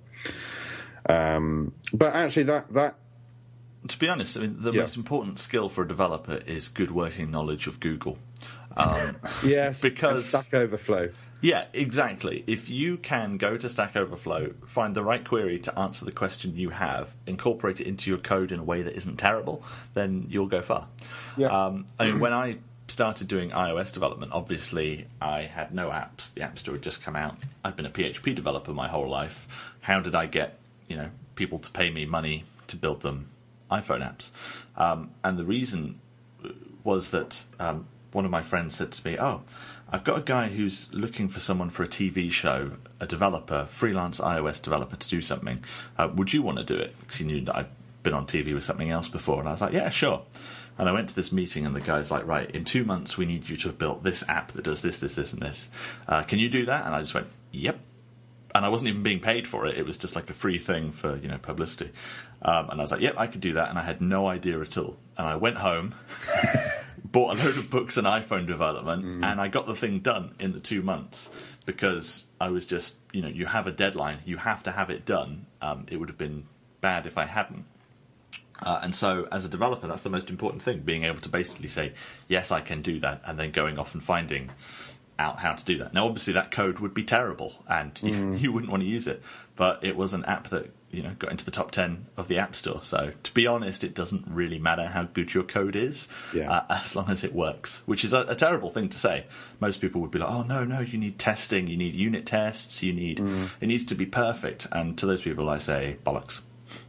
Um, but actually, that that.
To be honest, I mean, the
yeah.
most important skill for a developer is good working knowledge of Google. Um,
yes,
because
Stack Overflow.
Yeah, exactly. If you can go to Stack Overflow, find the right query to answer the question you have, incorporate it into your code in a way that isn't terrible, then you'll go far.
Yeah.
Um, I mean, when I started doing iOS development, obviously I had no apps. The App Store had just come out. I've been a P H P developer my whole life. How did I get, you know, people to pay me money to build them iPhone apps? Um, and the reason was that um, one of my friends said to me, oh, I've got a guy who's looking for someone for a T V show, a developer, freelance iOS developer to do something. Uh, would you want to do it? Because he knew that I'd been on T V with something else before. And I was like, yeah, sure. And I went to this meeting and the guy's like, right, in two months we need you to have built this app that does this, this, this, and this. Uh, can you do that? And I just went, yep. And I wasn't even being paid for it. It was just like a free thing for, you know, publicity. Um, and I was like, yep, I could do that. And I had no idea at all. And I went home, bought a load of books on iPhone development, mm. and I got the thing done in the two months because I was just, you know, you have a deadline. You have to have it done. Um, it would have been bad if I hadn't. Uh, and so as a developer, that's the most important thing, being able to basically say, yes, I can do that, and then going off and finding out how to do that. Now, obviously, that code would be terrible, and mm. you, you wouldn't want to use it. But it was an app that, you know, got into the top ten of the App Store. So, to be honest, it doesn't really matter how good your code is, yeah. uh, as long as it works, which is a, a terrible thing to say. Most people would be like, oh, no, no, you need testing, you need unit tests, you need... Mm. It needs to be perfect. And to those people, I say, bollocks.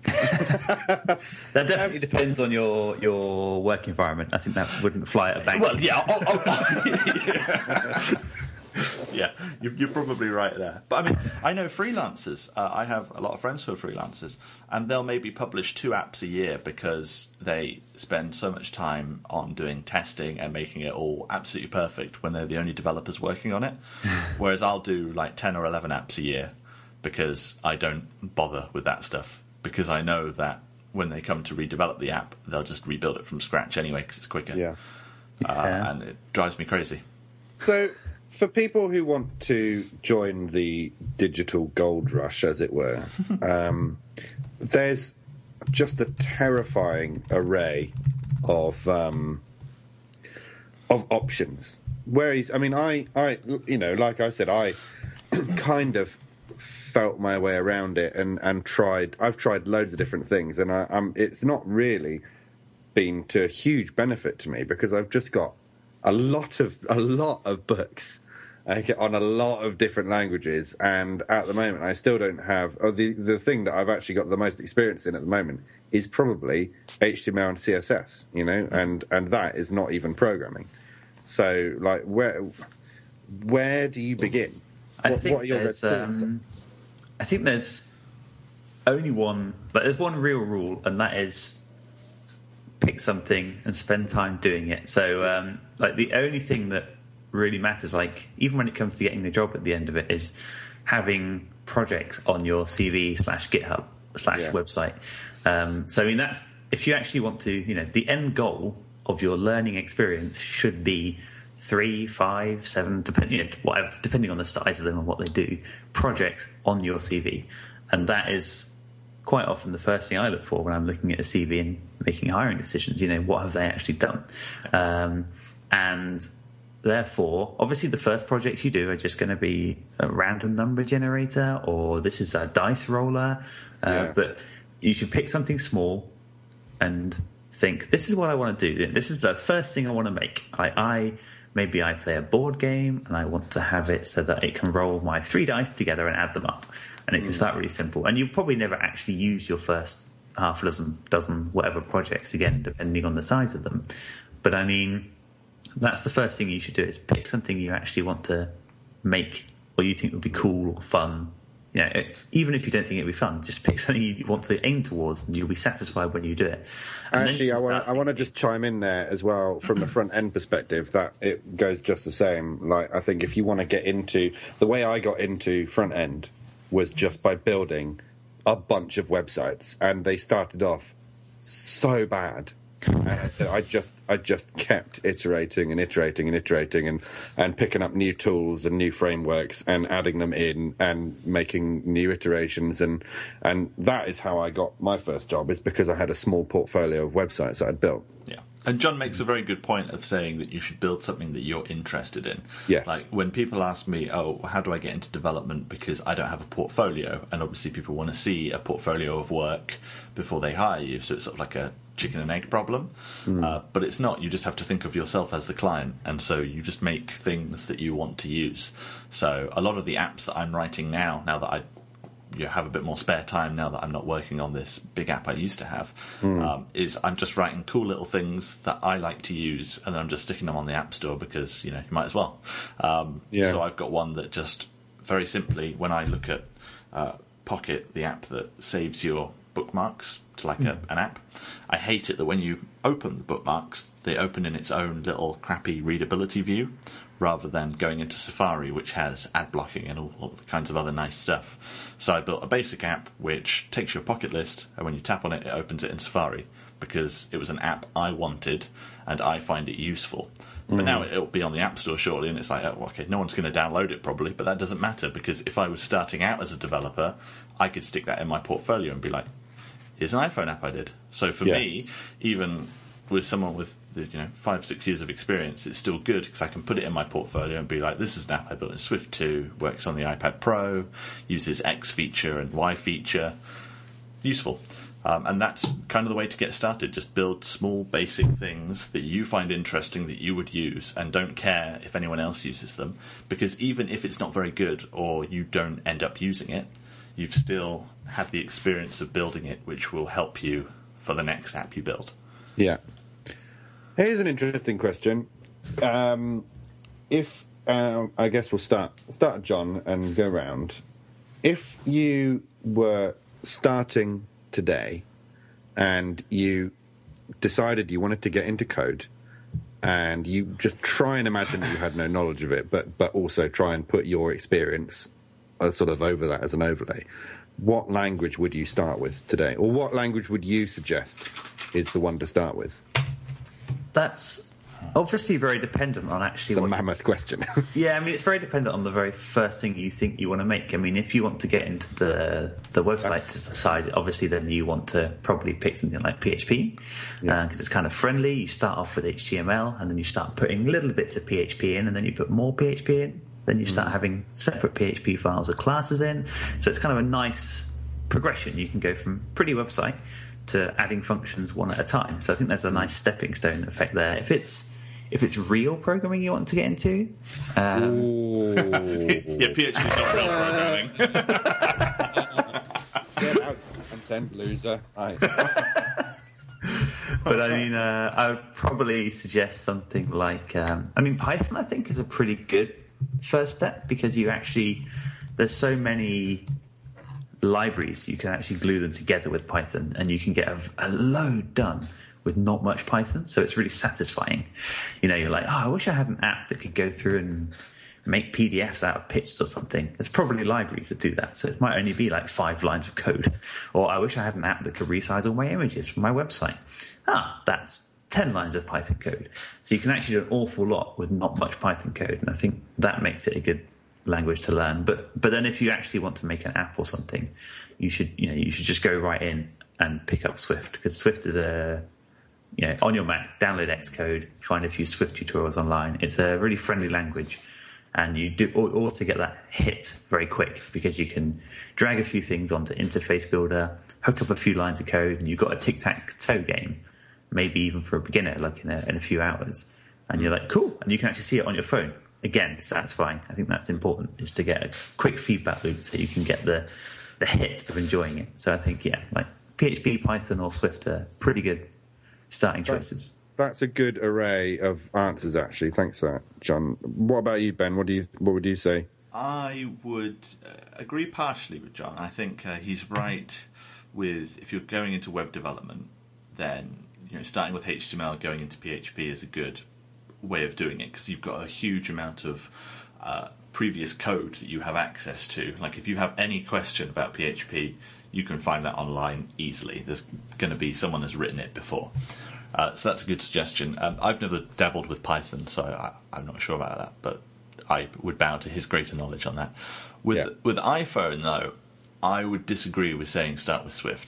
That definitely depends on your your work environment. I think that wouldn't fly at a bank.
Well, yeah, oh, oh, yeah. yeah, you're, you're probably right there. But I mean, I know freelancers. Uh, I have a lot of friends who are freelancers, and they'll maybe publish two apps a year because they spend so much time on doing testing and making it all absolutely perfect when they're the only developers working on it. Whereas I'll do like ten or eleven apps a year because I don't bother with that stuff. Because I know that when they come to redevelop the app, they'll just rebuild it from scratch anyway because it's quicker.
Yeah.
Uh, yeah. And it drives me crazy.
So, for people who want to join the digital gold rush, as it were, um, there's just a terrifying array of um, of options. Whereas, I mean, I, I, you know, like I said, I kind of felt my way around it and, and tried. I've tried loads of different things, and I, um, it's not really been to a huge benefit to me because I've just got a lot of a lot of books okay, on a lot of different languages, and at the moment I still don't have. Oh, the the thing that I've actually got the most experience in at the moment is probably H T M L and C S S, you know, and and that is not even programming. So, like, where where do you begin?
I
what,
think
what are your
there's,
thoughts?
um, I think there's only one, but there's one real rule, and that is pick something and spend time doing it. So, um, like, the only thing that really matters, like, even when it comes to getting the job at the end of it, is having projects on your C V slash GitHub slash
yeah.
website. Um, so, I mean, that's, if you actually want to, you know, the end goal of your learning experience should be three, five, seven, depending, you know, whatever, depending on the size of them and what they do, projects on your C V. And that is quite often the first thing I look for when I'm looking at a C V and making hiring decisions. You know, what have they actually done? Um, and therefore, obviously the first projects you do are just going to be a random number generator, or this is a dice roller. Uh, yeah. But you should pick something small and think, this is what I want to do. This is the first thing I want to make. I, I Maybe I play a board game and I want to have it so that it can roll my three dice together and add them up. And it can start really simple. And you'll probably never actually use your first half a dozen, dozen, whatever projects, again, depending on the size of them. But I mean, that's the first thing you should do, is pick something you actually want to make or you think would be cool or fun. You know, even if you don't think it'd be fun, just pick something you want to aim towards, and you'll be satisfied when you do it. And
Actually, I want I want to just chime in there as well from the front end perspective that it goes just the same. Like, I think if you want to get into the way I got into front end was just by building a bunch of websites, and they started off so bad. And so I just I just kept iterating and iterating and iterating and, and picking up new tools and new frameworks and adding them in and making new iterations, and and that is how I got my first job, is because I had a small portfolio of websites that I'd built.
Yeah. And John makes a very good point of saying that you should build something that you're interested in.
Yes.
Like when people ask me, oh, how do I get into development because I don't have a portfolio? And obviously people want to see a portfolio of work before they hire you. So it's sort of like a chicken and egg problem. Mm. Uh, but it's not. You just have to think of yourself as the client. And so you just make things that you want to use. So a lot of the apps that I'm writing now, now that I you have a bit more spare time now that I'm not working on this big app I used to have, mm. um, is I'm just writing cool little things that I like to use, and then I'm just sticking them on the App Store because, you know, you might as well. Um, yeah. So I've got one that just, very simply, when I look at uh, Pocket, the app that saves your bookmarks to like mm. a, an app, I hate it that when you open the bookmarks, they open in its own little crappy readability view, rather than going into Safari, which has ad blocking and all, all kinds of other nice stuff. So I built a basic app which takes your Pocket list, and when you tap on it, it opens it in Safari, because it was an app I wanted, and I find it useful. Mm. But now it'll be on the App Store shortly, and it's like, oh, okay, no one's going to download it probably, but that doesn't matter, because if I was starting out as a developer, I could stick that in my portfolio and be like, here's an iPhone app I did. So for yes. me, even with someone with the, you know five six years of experience, it's still good because I can put it in my portfolio and be like, this is an app I built in Swift two, works on the iPad Pro, uses X feature and Y feature, useful. Um, and that's kind of the way to get started. Just build small basic things that you find interesting that you would use, and don't care if anyone else uses them, because even if it's not very good or you don't end up using it, you've still had the experience of building it, which will help you for the next app you build.
Yeah. Here's an interesting question. Um, if um, I guess we'll start start at John and go round. If you were starting today and you decided you wanted to get into code, and you just try and imagine that you had no knowledge of it, but but also try and put your experience uh, sort of over that as an overlay, what language would you start with today, or what language would you suggest is the one to start with?
That's obviously very dependent on actually...
It's a
what
mammoth question.
Yeah, I mean, it's very dependent on the very first thing you think you want to make. I mean, if you want to get into the the website That's... side, obviously then you want to probably pick something like P H P, because yeah. uh, it's kind of friendly. You start off with H T M L, and then you start putting little bits of P H P in, and then you put more P H P in. Then you start mm. having separate P H P files or classes in. So it's kind of a nice progression. You can go from pretty website to adding functions one at a time. So I think there's a nice stepping stone effect there. If it's if it's real programming you want to get into, um,
yeah, P H P is not real programming.
Get out, content loser. I.
But I mean, uh, I would probably suggest something like, um, I mean, Python I think is a pretty good first step, because you actually there's so many libraries, you can actually glue them together with Python, and you can get a, a load done with not much Python. So it's really satisfying. You know, you're like, oh, I wish I had an app that could go through and make P D Fs out of pitch or something. There's probably libraries that do that. So it might only be like five lines of code. Or I wish I had an app that could resize all my images for my website. Ah, that's ten lines of Python code. So you can actually do an awful lot with not much Python code. And I think that makes it a good language to learn. But but then if you actually want to make an app or something, you should you know you should just go right in and pick up Swift, because Swift is a you know on your Mac, download Xcode, find a few Swift tutorials online. It's a really friendly language, and you do also get that hit very quick, because you can drag a few things onto Interface Builder, hook up a few lines of code, and you've got a tic-tac-toe game, maybe even for a beginner, like in a, in a few hours. And you're like, cool, and you can actually see it on your phone. Again, satisfying. I think that's important, is to get a quick feedback loop so you can get the, the hit of enjoying it. So I think, yeah, like P H P, Python, or Swift are pretty good starting choices.
That's, that's a good array of answers, actually. Thanks for that, John. What about you, Ben? What do you what would you say?
I would uh, agree partially with John. I think uh, he's right with, if you're going into web development, then you know starting with H T M L, going into P H P is a good way of doing it, because you've got a huge amount of uh, previous code that you have access to. Like if you have any question about P H P, you can find that online easily. There's going to be someone that's written it before. Uh, so that's a good suggestion. Um, I've never dabbled with Python, so I, I'm not sure about that, but I would bow to his greater knowledge on that. With yeah. with iPhone, though, I would disagree with saying start with Swift.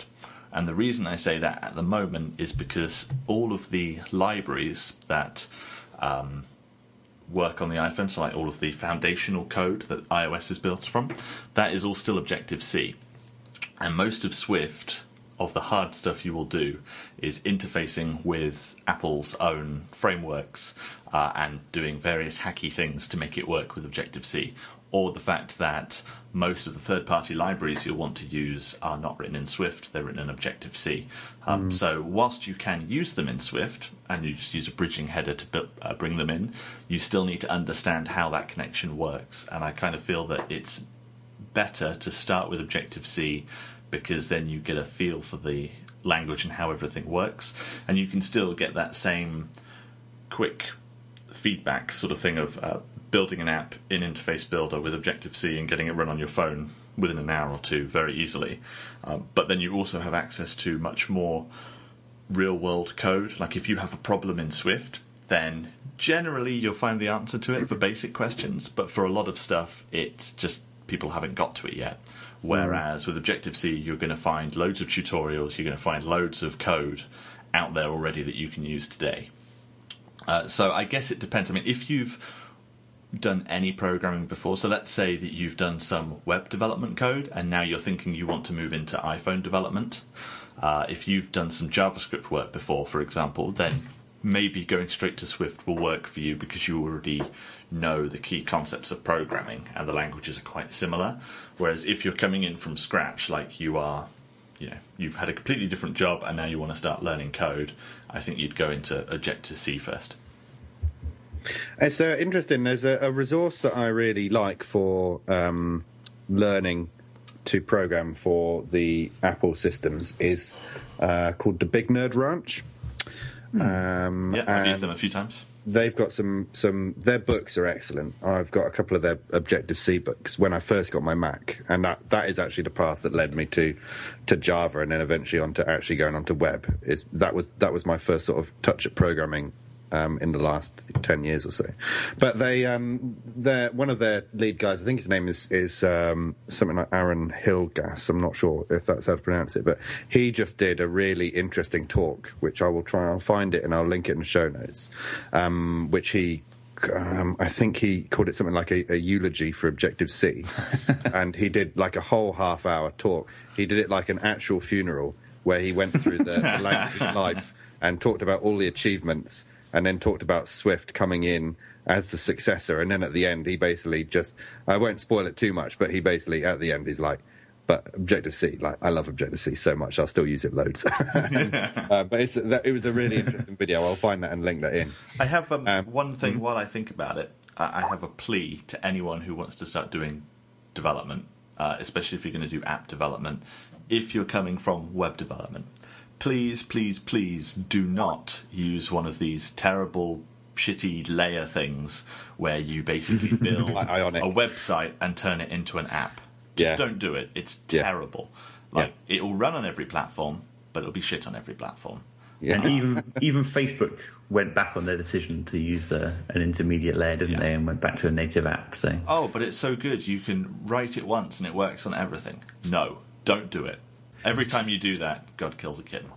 And the reason I say that at the moment is because all of the libraries that um, work on the iPhone, so like all of the foundational code that iOS is built from, that is all still Objective-C. And most of Swift, of the hard stuff you will do, is interfacing with Apple's own frameworks uh, and doing various hacky things to make it work with Objective-C. Or the fact that most of the third-party libraries you'll want to use are not written in Swift, they're written in Objective-C. Um, mm. So whilst you can use them in Swift, and you just use a bridging header to bu- uh, bring them in, you still need to understand how that connection works. And I kind of feel that it's better to start with Objective-C, because then you get a feel for the language and how everything works. And you can still get that same quick feedback sort of thing of... Uh, building an app in Interface Builder with Objective-C and getting it run on your phone within an hour or two very easily. Um, but then you also have access to much more real-world code. Like if you have a problem in Swift, then generally you'll find the answer to it for basic questions. But for a lot of stuff, it's just people haven't got to it yet. Whereas with Objective-C, you're going to find loads of tutorials, you're going to find loads of code out there already that you can use today. Uh, so I guess it depends. I mean, if you've done any programming before, so let's say that you've done some web development code and now you're thinking you want to move into iPhone development. Uh, if you've done some JavaScript work before, for example, then maybe going straight to Swift will work for you because you already know the key concepts of programming and the languages are quite similar. Whereas if you're coming in from scratch, like you are, you know, you've had a completely different job and now you want to start learning code, I think you'd go into Objective-C first.
It's uh, interesting. There's a, a resource that I really like for um, learning to program for the Apple systems is uh, called the Big Nerd Ranch. Um,
yeah, I've used them a few times.
They've got some, some... Their books are excellent. I've got a couple of their Objective-C books when I first got my Mac, and that, that is actually the path that led me to to Java and then eventually on to actually going on to web. Is that was that was my first sort of touch at programming Um, in the last ten years or so. But they, um, they're, one of their lead guys, I think his name is, is um, something like Aaron Hillgas, I'm not sure if that's how to pronounce it, but he just did a really interesting talk, which I will try, I'll find it and I'll link it in the show notes, um, which he, um, I think he called it something like a, a eulogy for Objective-C. And he did like a whole half hour talk. He did it like an actual funeral where he went through the, the language's life and talked about all the achievements, and then talked about Swift coming in as the successor. And then at the end, he basically just... I won't spoil it too much, but he basically, at the end, he's like, but Objective-C, like, I love Objective-C so much, I'll still use it loads. and, uh, but it's, that, it was a really interesting video. I'll find that and link that in.
I have um,
um,
one thing
mm-hmm.
while I think about it. I have a plea to anyone who wants to start doing development, uh, especially if you're going to do app development, if you're coming from web development. Please, please, please do not use one of these terrible, shitty layer things where you basically build
like
a website and turn it into an app. Just
yeah.
don't do it. It's
yeah.
terrible. Like yeah. It will run on every platform, but it'll be shit on every platform.
Yeah. And even even Facebook went back on their decision to use a, an intermediate layer, didn't yeah. they, and went back to a native app. So
oh, but it's so good. You can write it once and it works on everything. No, don't do it. Every time you do that, God kills a kitten.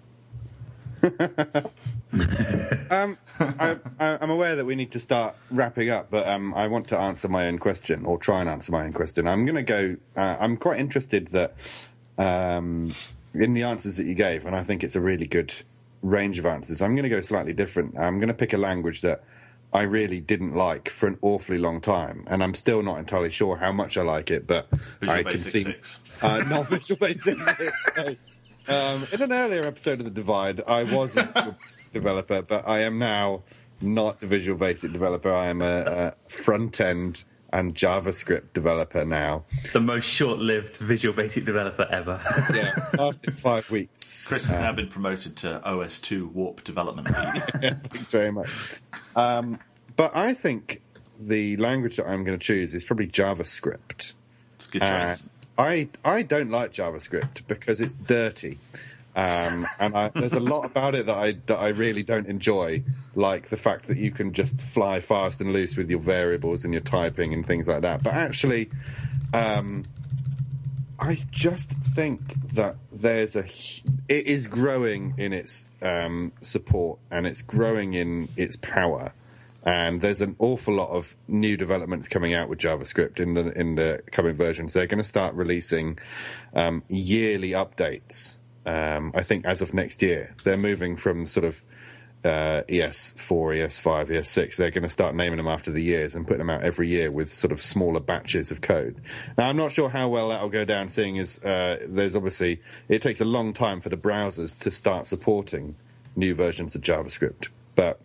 um, I, I, I'm aware that we need to start wrapping up, but um, I want to answer my own question, or try and answer my own question. I'm going to go... Uh, I'm quite interested that um, in the answers that you gave, and I think it's a really good range of answers. I'm going to go slightly different. I'm going to pick a language that I really didn't like for an awfully long time, and I'm still not entirely sure how much I like it, but
Visual
I
Basic
can see...
six.
Uh, not Visual Basic six. No. Um, in an earlier episode of The Divide, I was a Visual Basic developer, but I am now not a Visual Basic developer. I am a, a front-end and JavaScript developer now.
The most short-lived Visual Basic developer ever.
Yeah, lasted five weeks.
Chris has um, now been promoted to O S two Warp Development Lead.
Yeah, thanks very much. Um, but I think the language that I'm going to choose is probably JavaScript.
It's a good choice. Uh,
I I don't like JavaScript because it's dirty, um, and I, there's a lot about it that I that I really don't enjoy, like the fact that you can just fly fast and loose with your variables and your typing and things like that. But actually, um, I just think that there's a it is growing in its um, support, and it's growing in its power, and there's an awful lot of new developments coming out with JavaScript in the in the coming versions. They're going to start releasing um, yearly updates. Um, I think as of next year, they're moving from sort of uh, E S four, E S five, E S six. They're going to start naming them after the years and putting them out every year with sort of smaller batches of code. Now, I'm not sure how well that'll go down, seeing as uh, there's obviously it takes a long time for the browsers to start supporting new versions of JavaScript. But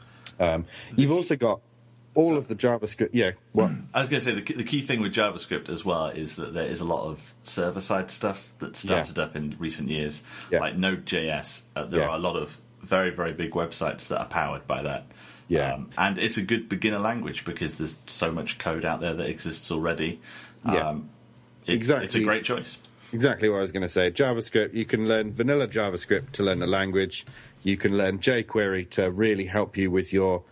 um, you've also got all so, of the JavaScript. Yeah, what?
I was going to say the, the key thing with JavaScript as well is that there is a lot of server-side stuff that started yeah. up in recent years, yeah. like Node.js. Uh, there yeah. are a lot of very, very big websites that are powered by that.
Yeah.
Um, and it's a good beginner language because there's so much code out there that exists already.
Yeah.
Um, it's,
exactly.
It's a great choice.
Exactly what I was going to say. JavaScript, you can learn vanilla JavaScript to learn the language. You can learn jQuery to really help you with your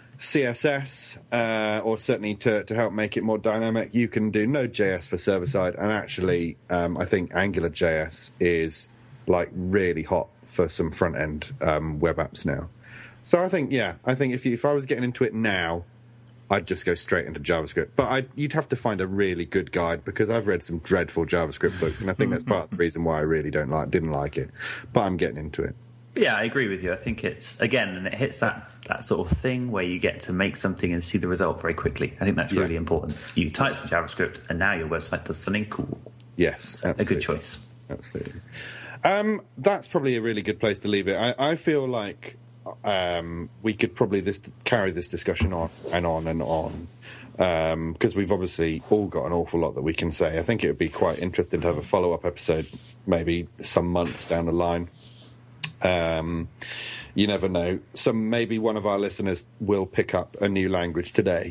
C S S, uh, or certainly to, to help make it more dynamic. You can do Node.js for server-side, and actually um, I think AngularJS is like really hot for some front-end um, web apps now. So I think, yeah, I think if you, if I was getting into it now, I'd just go straight into JavaScript. But I'd, you'd have to find a really good guide, because I've read some dreadful JavaScript books, and I think that's part of the reason why I really don't like, didn't like it. But I'm getting into it.
Yeah, I agree with you. I think it's, again, and it hits that, that sort of thing where you get to make something and see the result very quickly. I think that's yeah. really important. You type some JavaScript, and now your website does something cool.
Yes,
so a good choice.
Absolutely. Um, that's probably a really good place to leave it. I, I feel like um, we could probably this, carry this discussion on and on and on, because um, we've obviously all got an awful lot that we can say. I think it would be quite interesting to have a follow-up episode maybe some months down the line. Um, you never know. Some maybe one of our listeners will pick up a new language today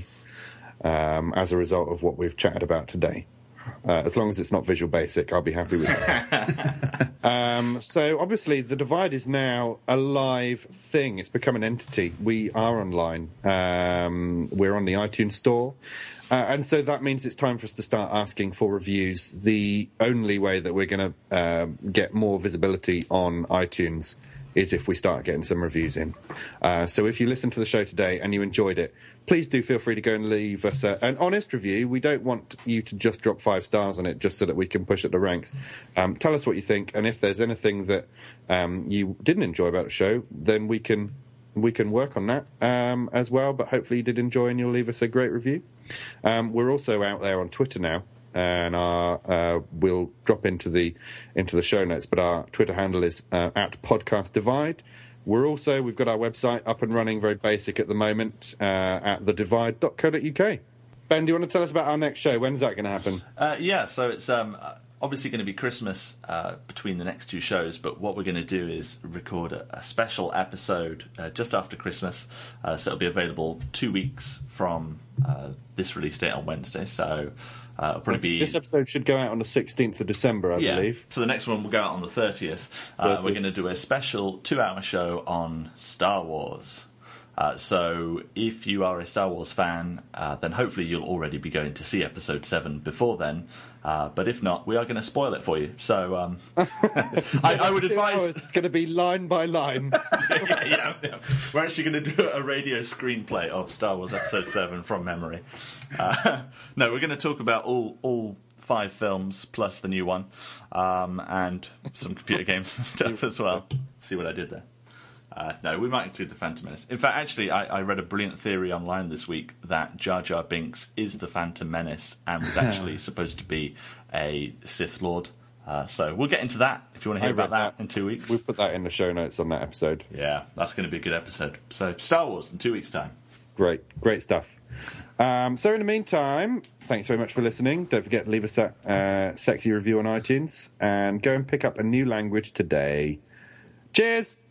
um, as a result of what we've chatted about today. Uh, as long as it's not Visual Basic, I'll be happy with that. um, so obviously the Divide is now a live thing. It's become an entity. We are online. Um, we're on the iTunes Store. Uh, and so that means it's time for us to start asking for reviews. The only way that we're going to uh, get more visibility on iTunes is if we start getting some reviews in. Uh, so if you listened to the show today and you enjoyed it, please do feel free to go and leave us a, an honest review. We don't want you to just drop five stars on it just so that we can push up the ranks. Um, tell us what you think, and if there's anything that um, you didn't enjoy about the show, then we can we can work on that um, as well. But hopefully you did enjoy, and you'll leave us a great review. Um, we're also out there on Twitter now, and our, uh, we'll drop into the into the show notes. But our Twitter handle is uh, at Podcast Divide. We're also, we've got our website up and running, very basic at the moment, uh, at the divide dot co dot uk. Ben, do you want to tell us about our next show? When's that going to happen?
Uh, yeah, so it's um, obviously going to be Christmas uh, between the next two shows, but what we're going to do is record a, a special episode uh, just after Christmas. Uh, so it'll be available two weeks from uh, this release date on Wednesday. So uh, it'll probably be...
This episode should go out on the sixteenth of December, I
yeah.
believe.
So the next one will go out on the thirtieth. Uh, we're going to do a special two-hour show on Star Wars. Uh, so if you are a Star Wars fan, uh, then hopefully you'll already be going to see Episode seven before then. Uh, but if not, we are going to spoil it for you. So um, I, I would advise...
Hours, it's going to be line by line.
yeah, yeah, yeah. We're actually going to do a radio screenplay of Star Wars Episode seven from memory. Uh, no, we're going to talk about all... all five films plus the new one, um, and some computer games and stuff as well. See what I did there? Uh, no, we might include the Phantom Menace. In fact, actually, I, I read a brilliant theory online this week that Jar Jar Binks is the Phantom Menace and was actually supposed to be a Sith Lord. Uh, so we'll get into that if you want to hear about that, that in two weeks.
We'll put that in the show notes on that episode.
Yeah, that's going to be a good episode. So Star Wars in two weeks' time.
Great, great stuff. Um, so in the meantime, thanks very much for listening. Don't forget to leave us that uh, sexy review on iTunes, and go and pick up a new language today. Cheers!